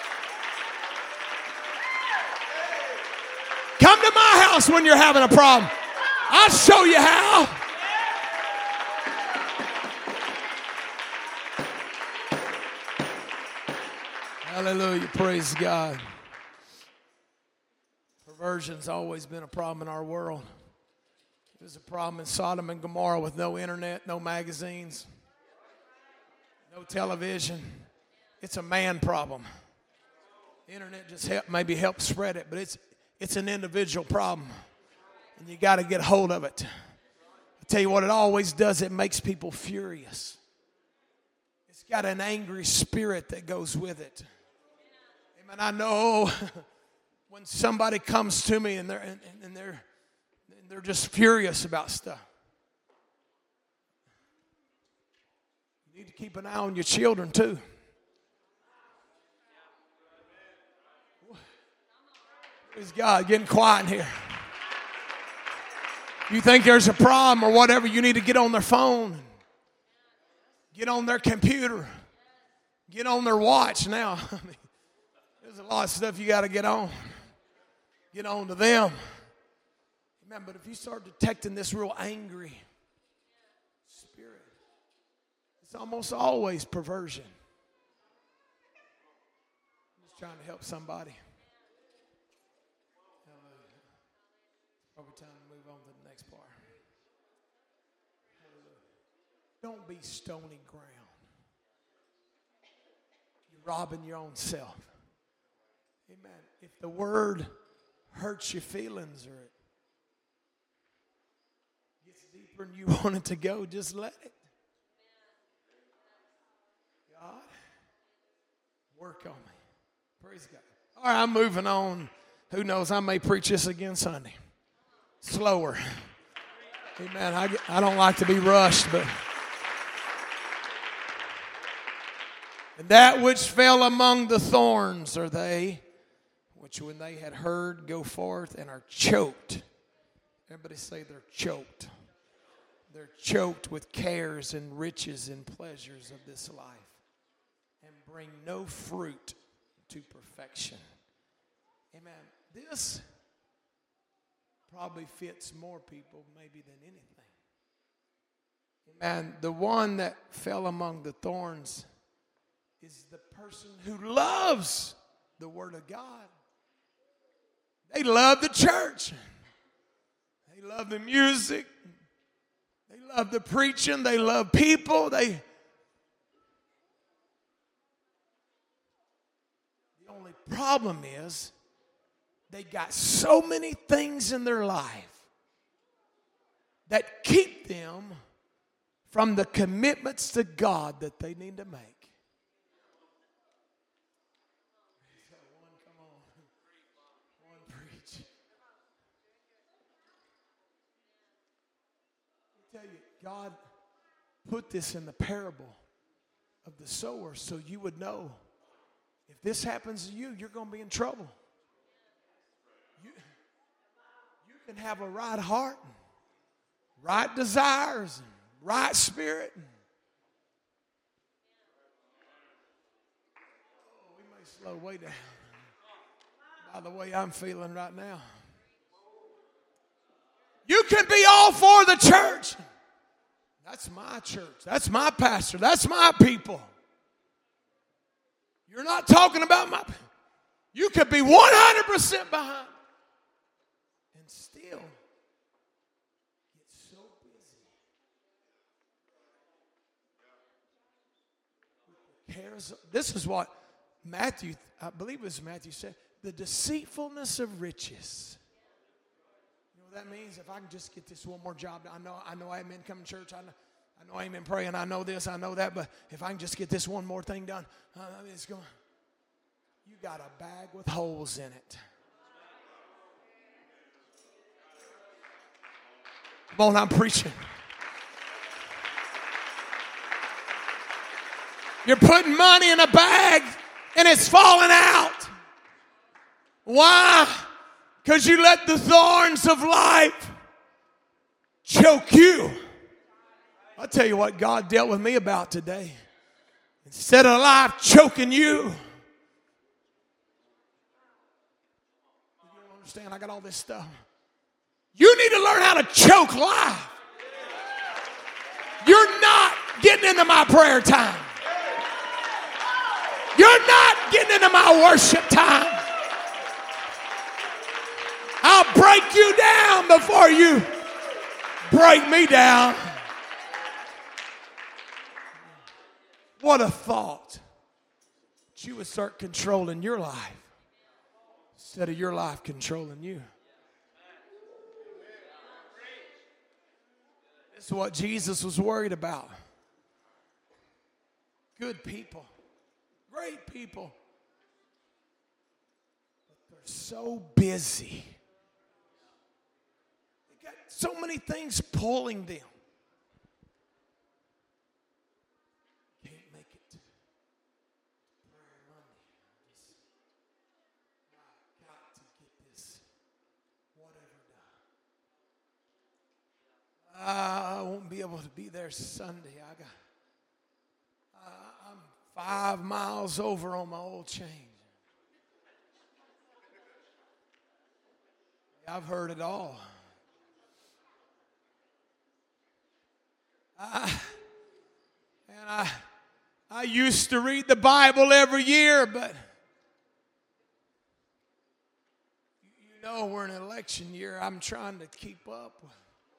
Come to my house when you're having a problem. I'll show you how." Hallelujah. Praise God. Perversion's always been a problem in our world. It was a problem in Sodom and Gomorrah with no internet, no magazines, no television. It's a man problem. The internet just maybe helps spread it, but it's an individual problem. And you got to get a hold of it. I tell you what it always does, it makes people furious. It's got an angry spirit that goes with it. Amen. I know when somebody comes to me and they're just furious about stuff. You need to keep an eye on your children too. Praise God, getting quiet in here. You think there's a problem or whatever, you need to get on their phone, get on their computer, get on their watch now. I mean, there's a lot of stuff you got to get on to them. Amen. But if you start detecting this real angry spirit, it's almost always perversion. I'm just trying to help somebody. Probably time to move on to the next part. Don't be stony ground. You're robbing your own self. Amen. If the word hurts your feelings or it gets deeper than you want it to go, just let it. God, work on me. Praise God. All right, I'm moving on. Who knows, I may preach this again Sunday. Slower. Amen. I don't like to be rushed, but and that which fell among the thorns are they which when they had heard go forth and are choked. Everybody say they're choked. They're choked with cares and riches and pleasures of this life and bring no fruit to perfection. Amen. This probably fits more people maybe than anything. Amen. The one that fell among the thorns is the person who loves the Word of God. They love the church. They love the music. They love the preaching. They love people. The only problem is they got so many things in their life that keep them from the commitments to God that they need to make. God put this in the parable of the sower so you would know if this happens to you, you're going to be in trouble. You can have a right heart, and right desires, and right spirit. We may slow way down by the way I'm feeling right now. You can be all for the church. That's my church. That's my pastor. That's my people. You're not talking about my people. You could be 100% behind and still get so busy with the cares. This is what Matthew, I believe it was Matthew said, the deceitfulness of riches. That means if I can just get this one more job, I know I haven't been coming to church, I know I ain't been praying, I know this, I know that, but if I can just get this one more thing done, it's going. You got a bag with holes in it. Come on, I'm preaching. You're putting money in a bag and it's falling out. Why? Because you let the thorns of life choke you. I'll tell you what God dealt with me about today. Instead of life choking you, you don't understand, I got all this stuff. You need to learn how to choke life. You're not getting into my prayer time. You're not getting into my worship time. I'll break you down before you break me down. What a thought that you would start controlling your life instead of your life controlling you. This is what Jesus was worried about. Good people, great people, but they're so busy. They got so many things pulling them. I won't be able to be there Sunday. I'm 5 miles over on my oil change. I've heard it all. I used to read the Bible every year, but you know we're in an election year. I'm trying to keep up with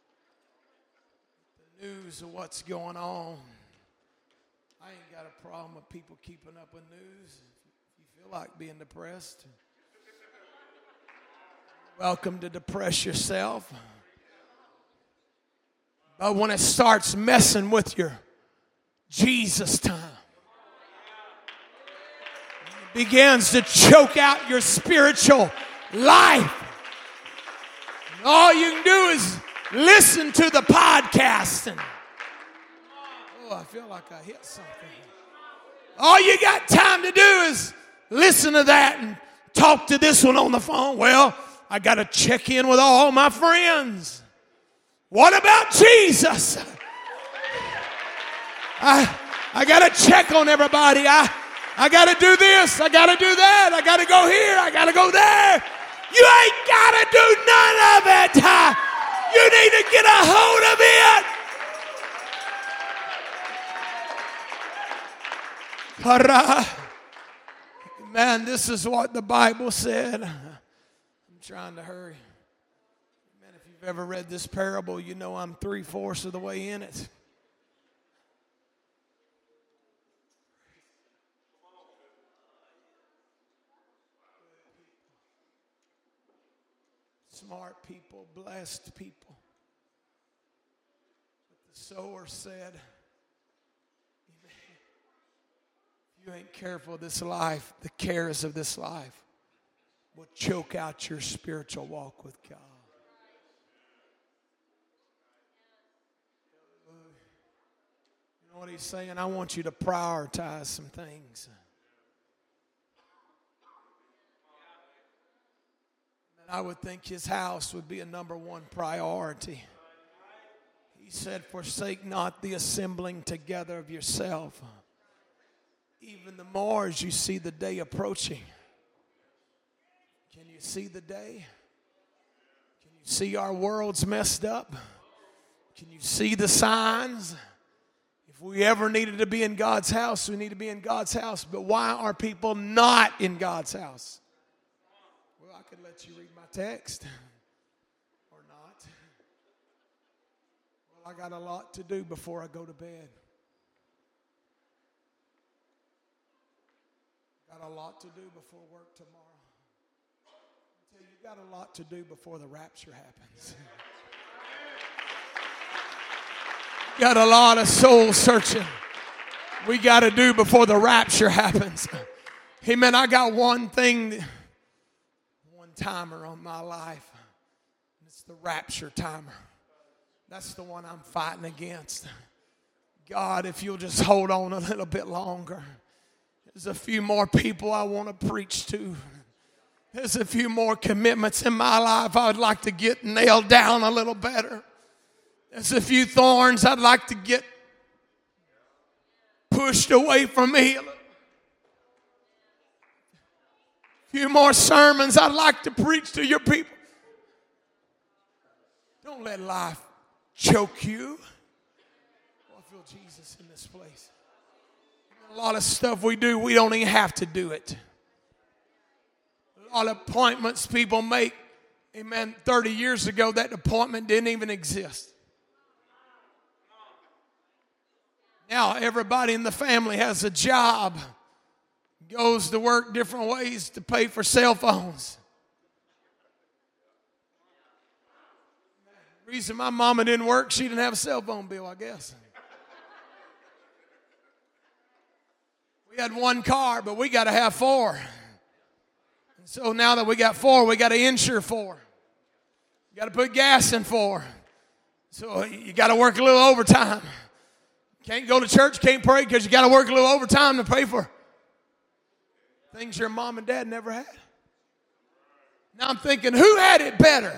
news of what's going on. I ain't got a problem with people keeping up with news. If you feel like being depressed, welcome to depress yourself. But when it starts messing with your Jesus time, it begins to choke out your spiritual life. And all you can do is listen to the podcast. And, I feel like I hit something. All you got time to do is listen to that and talk to this one on the phone. Well, I got to check in with all my friends. What about Jesus? I got to check on everybody. I got to do this. I got to do that. I got to go here. I got to go there. You ain't got to do none of it. You need to get a hold of it. Man, this is what the Bible said. I'm trying to hurry. Man, if you've ever read this parable, you know I'm 3/4 of the way in it. Smart people, blessed people. But the sower said, if you ain't careful, this life, the cares of this life will choke out your spiritual walk with God. You know what he's saying? I want you to prioritize some things. I would think his house would be a number one priority. He said, forsake not the assembling together of yourself, even the more as you see the day approaching. Can you see the day? Can you see our world's messed up? Can you see the signs? If we ever needed to be in God's house, we need to be in God's house. But why are people not in God's house? Well, I could let you read my text or not. Well, I got a lot to do before I go to bed. Got a lot to do before work tomorrow. I tell you, you got a lot to do before the rapture happens. Got a lot of soul searching we got to do before the rapture happens. Amen. I got one thing, one timer on my life. It's the rapture timer. That's the one I'm fighting against. God, if you'll just hold on a little bit longer. There's a few more people I want to preach to. There's a few more commitments in my life I would like to get nailed down a little better. There's a few thorns I'd like to get pushed away from me. A few more sermons I'd like to preach to your people. Don't let life choke you. Oh, I feel Jesus in this place. A lot of stuff we do, we don't even have to do it. A lot of appointments people make, amen, 30 years ago, that appointment didn't even exist. Now everybody in the family has a job, goes to work different ways to pay for cell phones. The reason my mama didn't work, she didn't have a cell phone bill, I guess. We had one car, but we got to have four. And so now that we got four, we got to insure four. You got to put gas in four. So you got to work a little overtime. Can't go to church, can't pray because you got to work a little overtime to pay for things your mom and dad never had. Now I'm thinking, who had it better?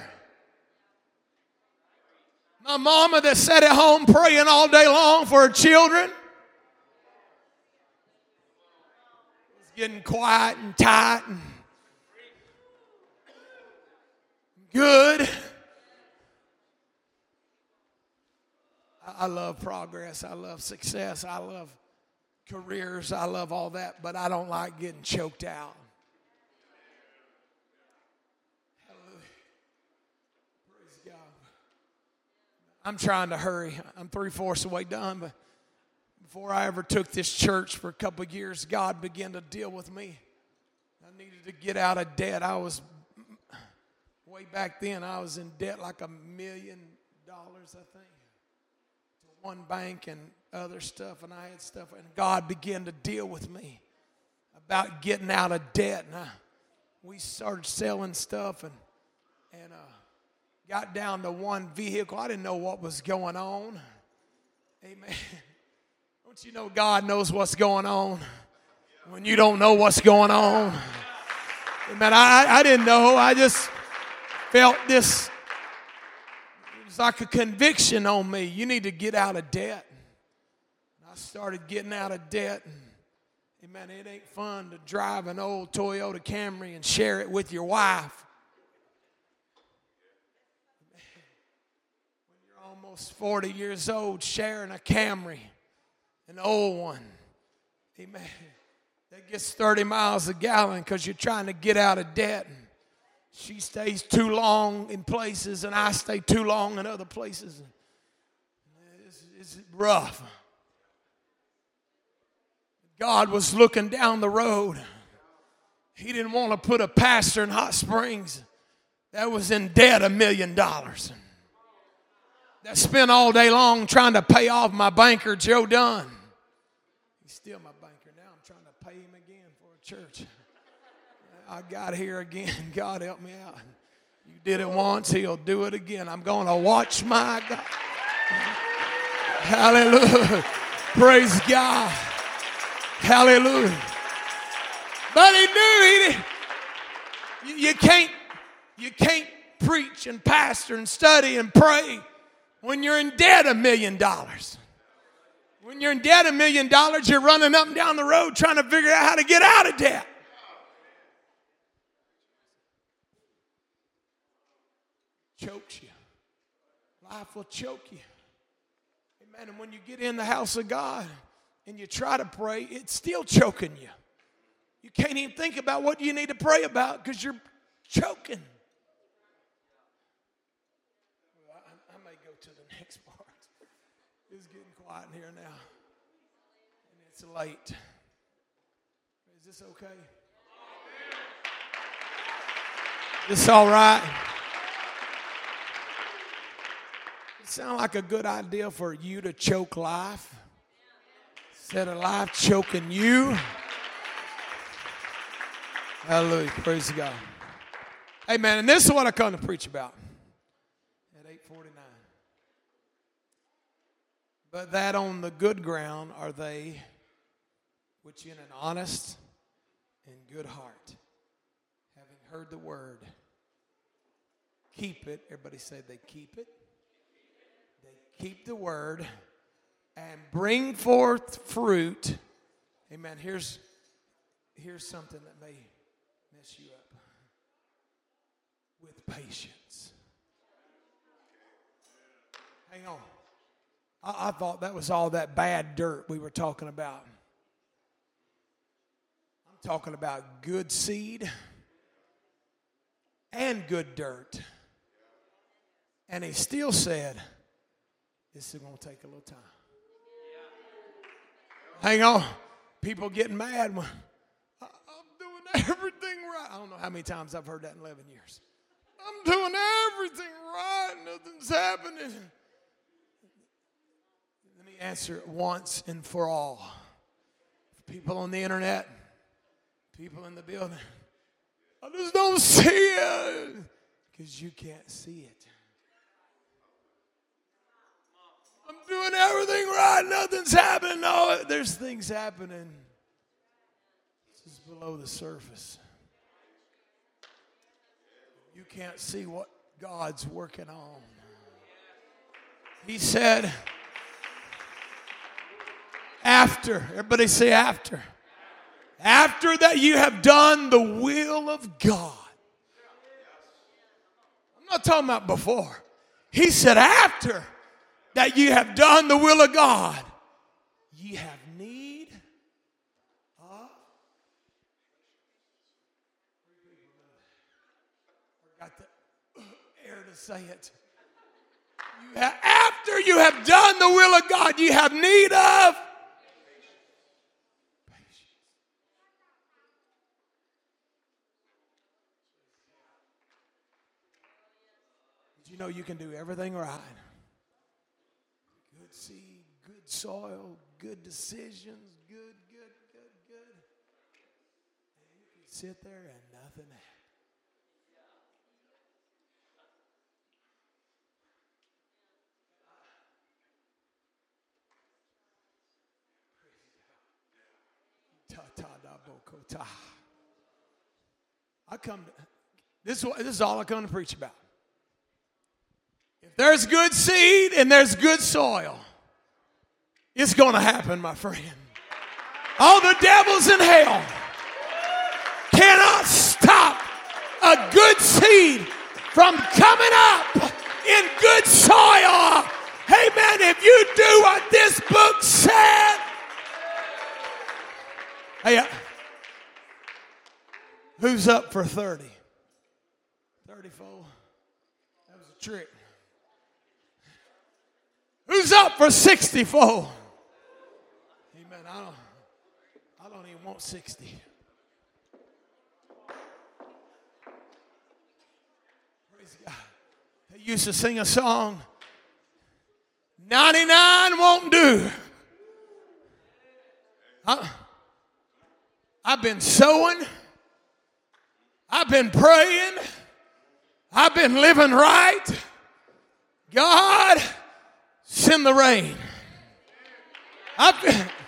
My mama that sat at home praying all day long for her children. It's getting quiet and tight and good. I love progress. I love success. I love careers. I love all that, but I don't like getting choked out. Hallelujah. Praise God. I'm trying to hurry. I'm 3/4 the way done, but before I ever took this church for a couple of years, God began to deal with me. I needed to get out of debt. Way back then, I was in debt like $1 million, I think. One bank and other stuff, and I had stuff, and God began to deal with me about getting out of debt. And we started selling stuff and got down to one vehicle. I didn't know what was going on. Amen. Don't you know God knows what's going on when you don't know what's going on? Amen. I didn't know. I just felt this. It's like a conviction on me. You need to get out of debt. And I started getting out of debt. And, man, it ain't fun to drive an old Toyota Camry and share it with your wife. When you're almost 40 years old, sharing a Camry, an old one. Amen. That gets 30 miles a gallon because you're trying to get out of debt. She stays too long in places, and I stay too long in other places. It's rough. God was looking down the road. He didn't want to put a pastor in Hot Springs that was in debt $1 million. That spent all day long trying to pay off my banker, Joe Dunn. He's still my banker now. I'm trying to pay him again for a church. I got here again. God help me out. You did it once, he'll do it again. I'm going to watch my God. Hallelujah. Praise God. Hallelujah. But he knew you can't preach and pastor and study and pray when you're in debt $1 million. When you're in debt $1 million, you're running up and down the road trying to figure out how to get out of debt. Chokes you. Life will choke you. Amen. And when you get in the house of God and you try to pray, it's still choking you. You can't even think about what you need to pray about because you're choking. Well, I may go to the next part. It's getting quiet in here now. And it's late. Is this okay? Is this all right? Sound like a good idea for you to choke life instead of life choking you. Hallelujah. Praise God. Amen. And this is what I come to preach about at 8:49. But that on the good ground are they which in an honest and good heart, having heard the word, keep it. Everybody say they keep it. They keep the word and bring forth fruit. Amen. Here's something that may mess you up. With patience. Hang on. I thought that was all that bad dirt we were talking about. I'm talking about good seed and good dirt. And he still said, this is going to take a little time. Hang on. People getting mad when I'm doing everything right. I don't know how many times I've heard that in 11 years. I'm doing everything right. Nothing's happening. Let me answer it once and for all. People on the internet, people in the building, I just don't see it because you can't see it. I'm doing everything right. Nothing's happening. No, there's things happening. This is below the surface. You can't see what God's working on. He said, after, everybody say after. After that you have done the will of God. I'm not talking about before. He said after that you have done the will of God, ye have need of. I got the air to say it. After you have done the will of God, you have need of patience. Did you know you can do everything right? Good seed, good soil, good decisions, good. And you can sit there and nothing happens. This is all I come to preach about. If there's good seed and there's good soil, it's going to happen, my friend. All the devils in hell cannot stop a good seed from coming up in good soil. Amen. If you do what this book said. Hey, who's up for 30? 34. That was a trick. Who's up for 64? Amen. I don't even want 60. Praise God. They used to sing a song, 99 won't do. I've been sowing. I've been praying. I've been living right. God, send the rain. I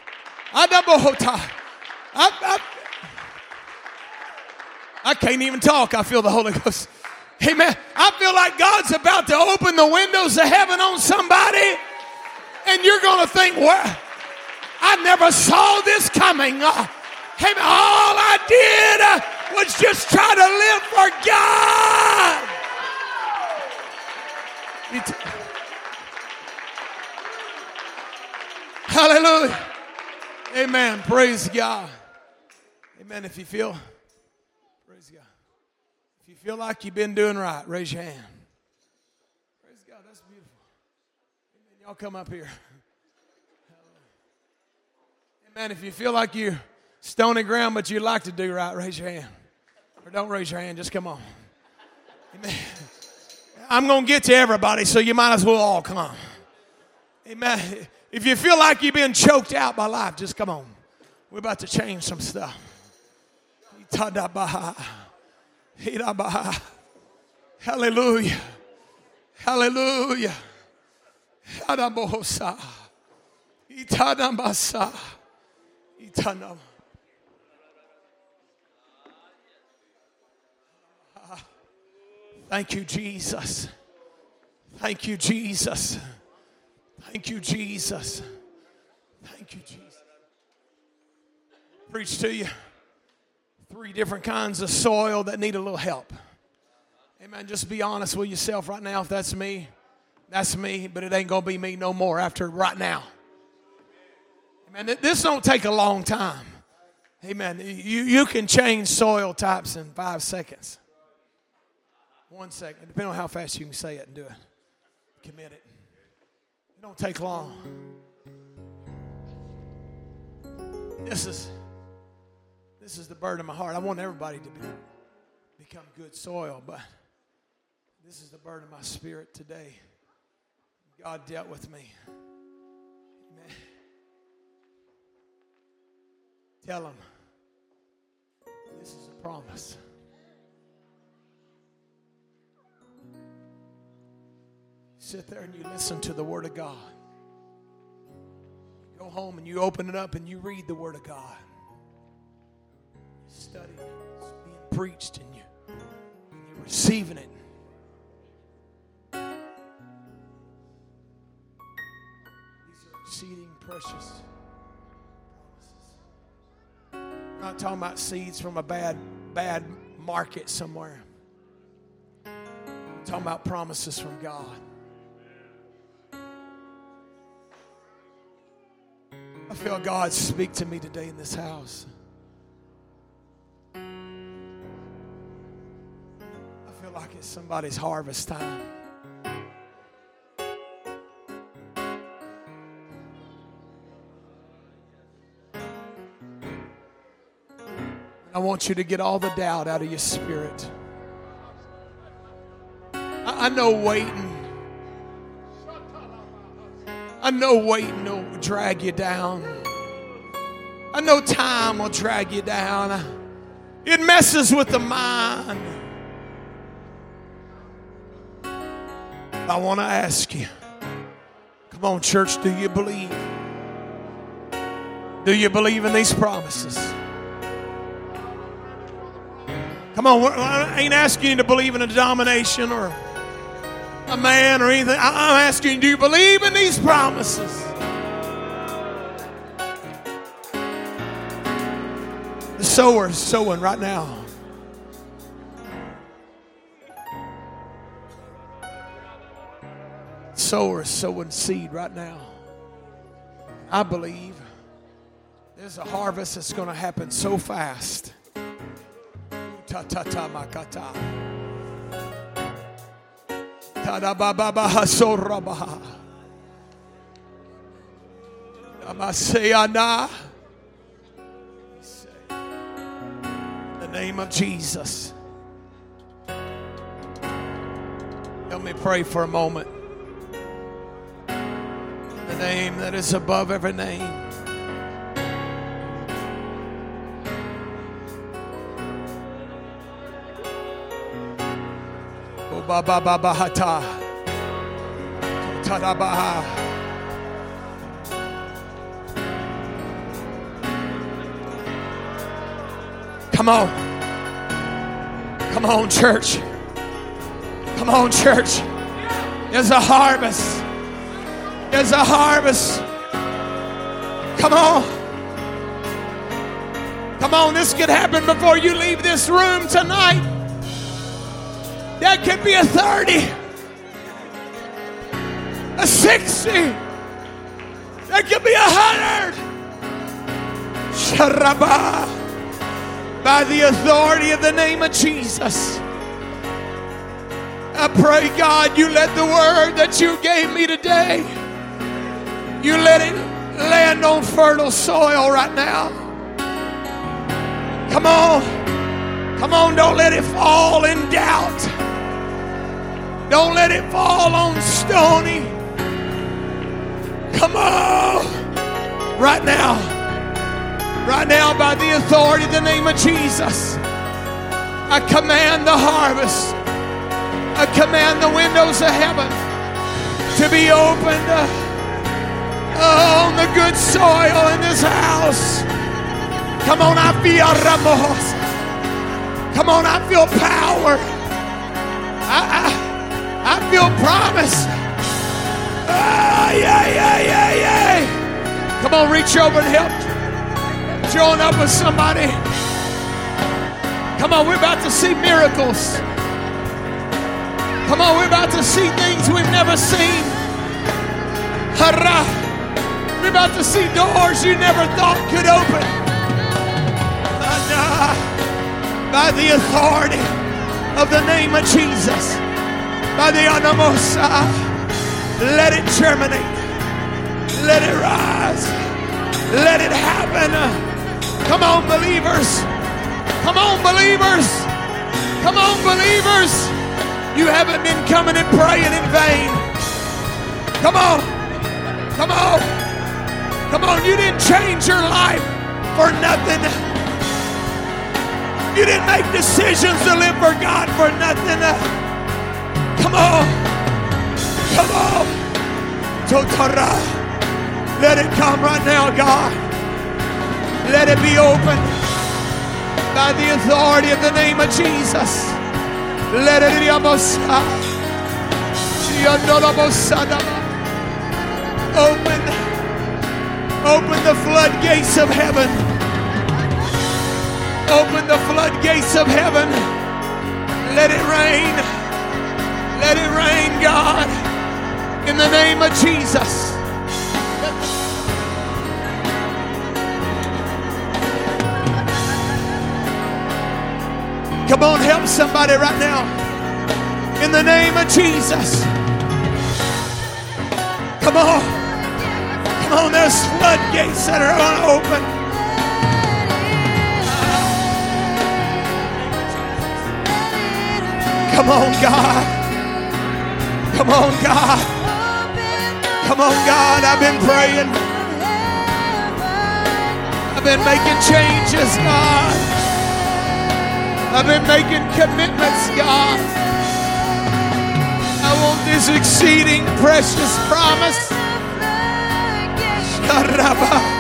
can't even talk. I feel the Holy Ghost. Amen. I feel like God's about to open the windows of heaven on somebody, and you're going to think, well, I never saw this coming. Amen. All I did was just try to live for God. Hallelujah. Amen. Praise God. Amen. If you feel, praise God. If you feel like you've been doing right, raise your hand. Praise God. That's beautiful. Amen. Y'all come up here. Amen. If you feel like you're stony ground, but you like to do right, raise your hand. Or don't raise your hand. Just come on. Amen. I'm going to get to everybody, so you might as well all come. Amen. If you feel like you've been choked out by life, just come on. We're about to change some stuff. Hallelujah. Hallelujah. Itanamasa. Itanam. Thank you, Jesus. Thank you, Jesus. Thank you, Jesus. Thank you, Jesus. Preach to you 3 different kinds of soil that need a little help. Amen. Just be honest with yourself right now. If that's me, but it ain't going to be me no more after right now. Amen. This don't take a long time. Amen. You can change soil types in 5 seconds. 1 second. Depending on how fast you can say it and do it. Commit it. It don't take long. This is the burden of my heart. I want everybody to become good soil, but this is the burden of my spirit today. God dealt with me. Amen. Tell him this is a promise. Sit there and you listen to the Word of God. You go home and you open it up and you read the Word of God. You study it. It's being preached and you're receiving it. These are exceeding precious promises. I'm not talking about seeds from a bad market somewhere. I'm talking about promises from God. I feel God speak to me today in this house. I feel like it's somebody's harvest time. I want you to get all the doubt out of your spirit. I know waiting. I know waiting will drag you down. I know time will drag you down. It messes with the mind. I want to ask you, come on, church, do you believe? Do you believe in these promises? Come on, I ain't asking you to believe in a denomination or a man or anything. I'm asking you, do you believe in these promises? The sower is sowing right now. The sower is sowing seed right now. I believe there's a harvest that's going to happen so fast. Ta ta ta makata. In the name of Jesus. Help me pray for a moment. The name that is above every name. Baba Baba Hata Tadabaha. Come on. Come on, church. Come on, church. There's a harvest. There's a harvest. Come on. Come on, this could happen before you leave this room tonight. That could be a 30, a 60, that could be 100. Sharabah. By the authority of the name of Jesus, I pray, God, you let the word that you gave me today, you let it land on fertile soil right now. Come on. Come on, don't let it fall in doubt. Don't let it fall on stony. Come on. Right now. Right now, by the authority of the name of Jesus, I command the harvest. I command the windows of heaven to be opened. on the good soil in this house. Come on, I feel Ramos. Come on, I feel power. I feel promise. Yeah. Come on, reach over and help. Join up with somebody. Come on, we're about to see miracles. Come on, we're about to see things we've never seen. Hurrah. We're about to see doors you never thought could open. By the authority of the name of Jesus. By the Anamosa. Let it germinate. Let it rise. Let it happen. Come on, believers. Come on, believers. Come on, believers. You haven't been coming and praying in vain. Come on. Come on. Come on. You didn't change your life for nothing. You didn't make decisions to live for God for nothing. Come on. Come on. Totara. Let it come right now, God. Let it be open by the authority of the name of Jesus. Let it be open. Open the floodgates of heaven. Open the floodgates of heaven. Let it rain. Let it rain, God. In the name of Jesus. Come on, help somebody right now. In the name of Jesus. Come on. Come on, there's floodgates that are going to open. Come on, God. Come on, God. Come on, God. I've been praying. I've been making changes, God. I've been making commitments, God. I want this exceeding precious promise. Sharaba.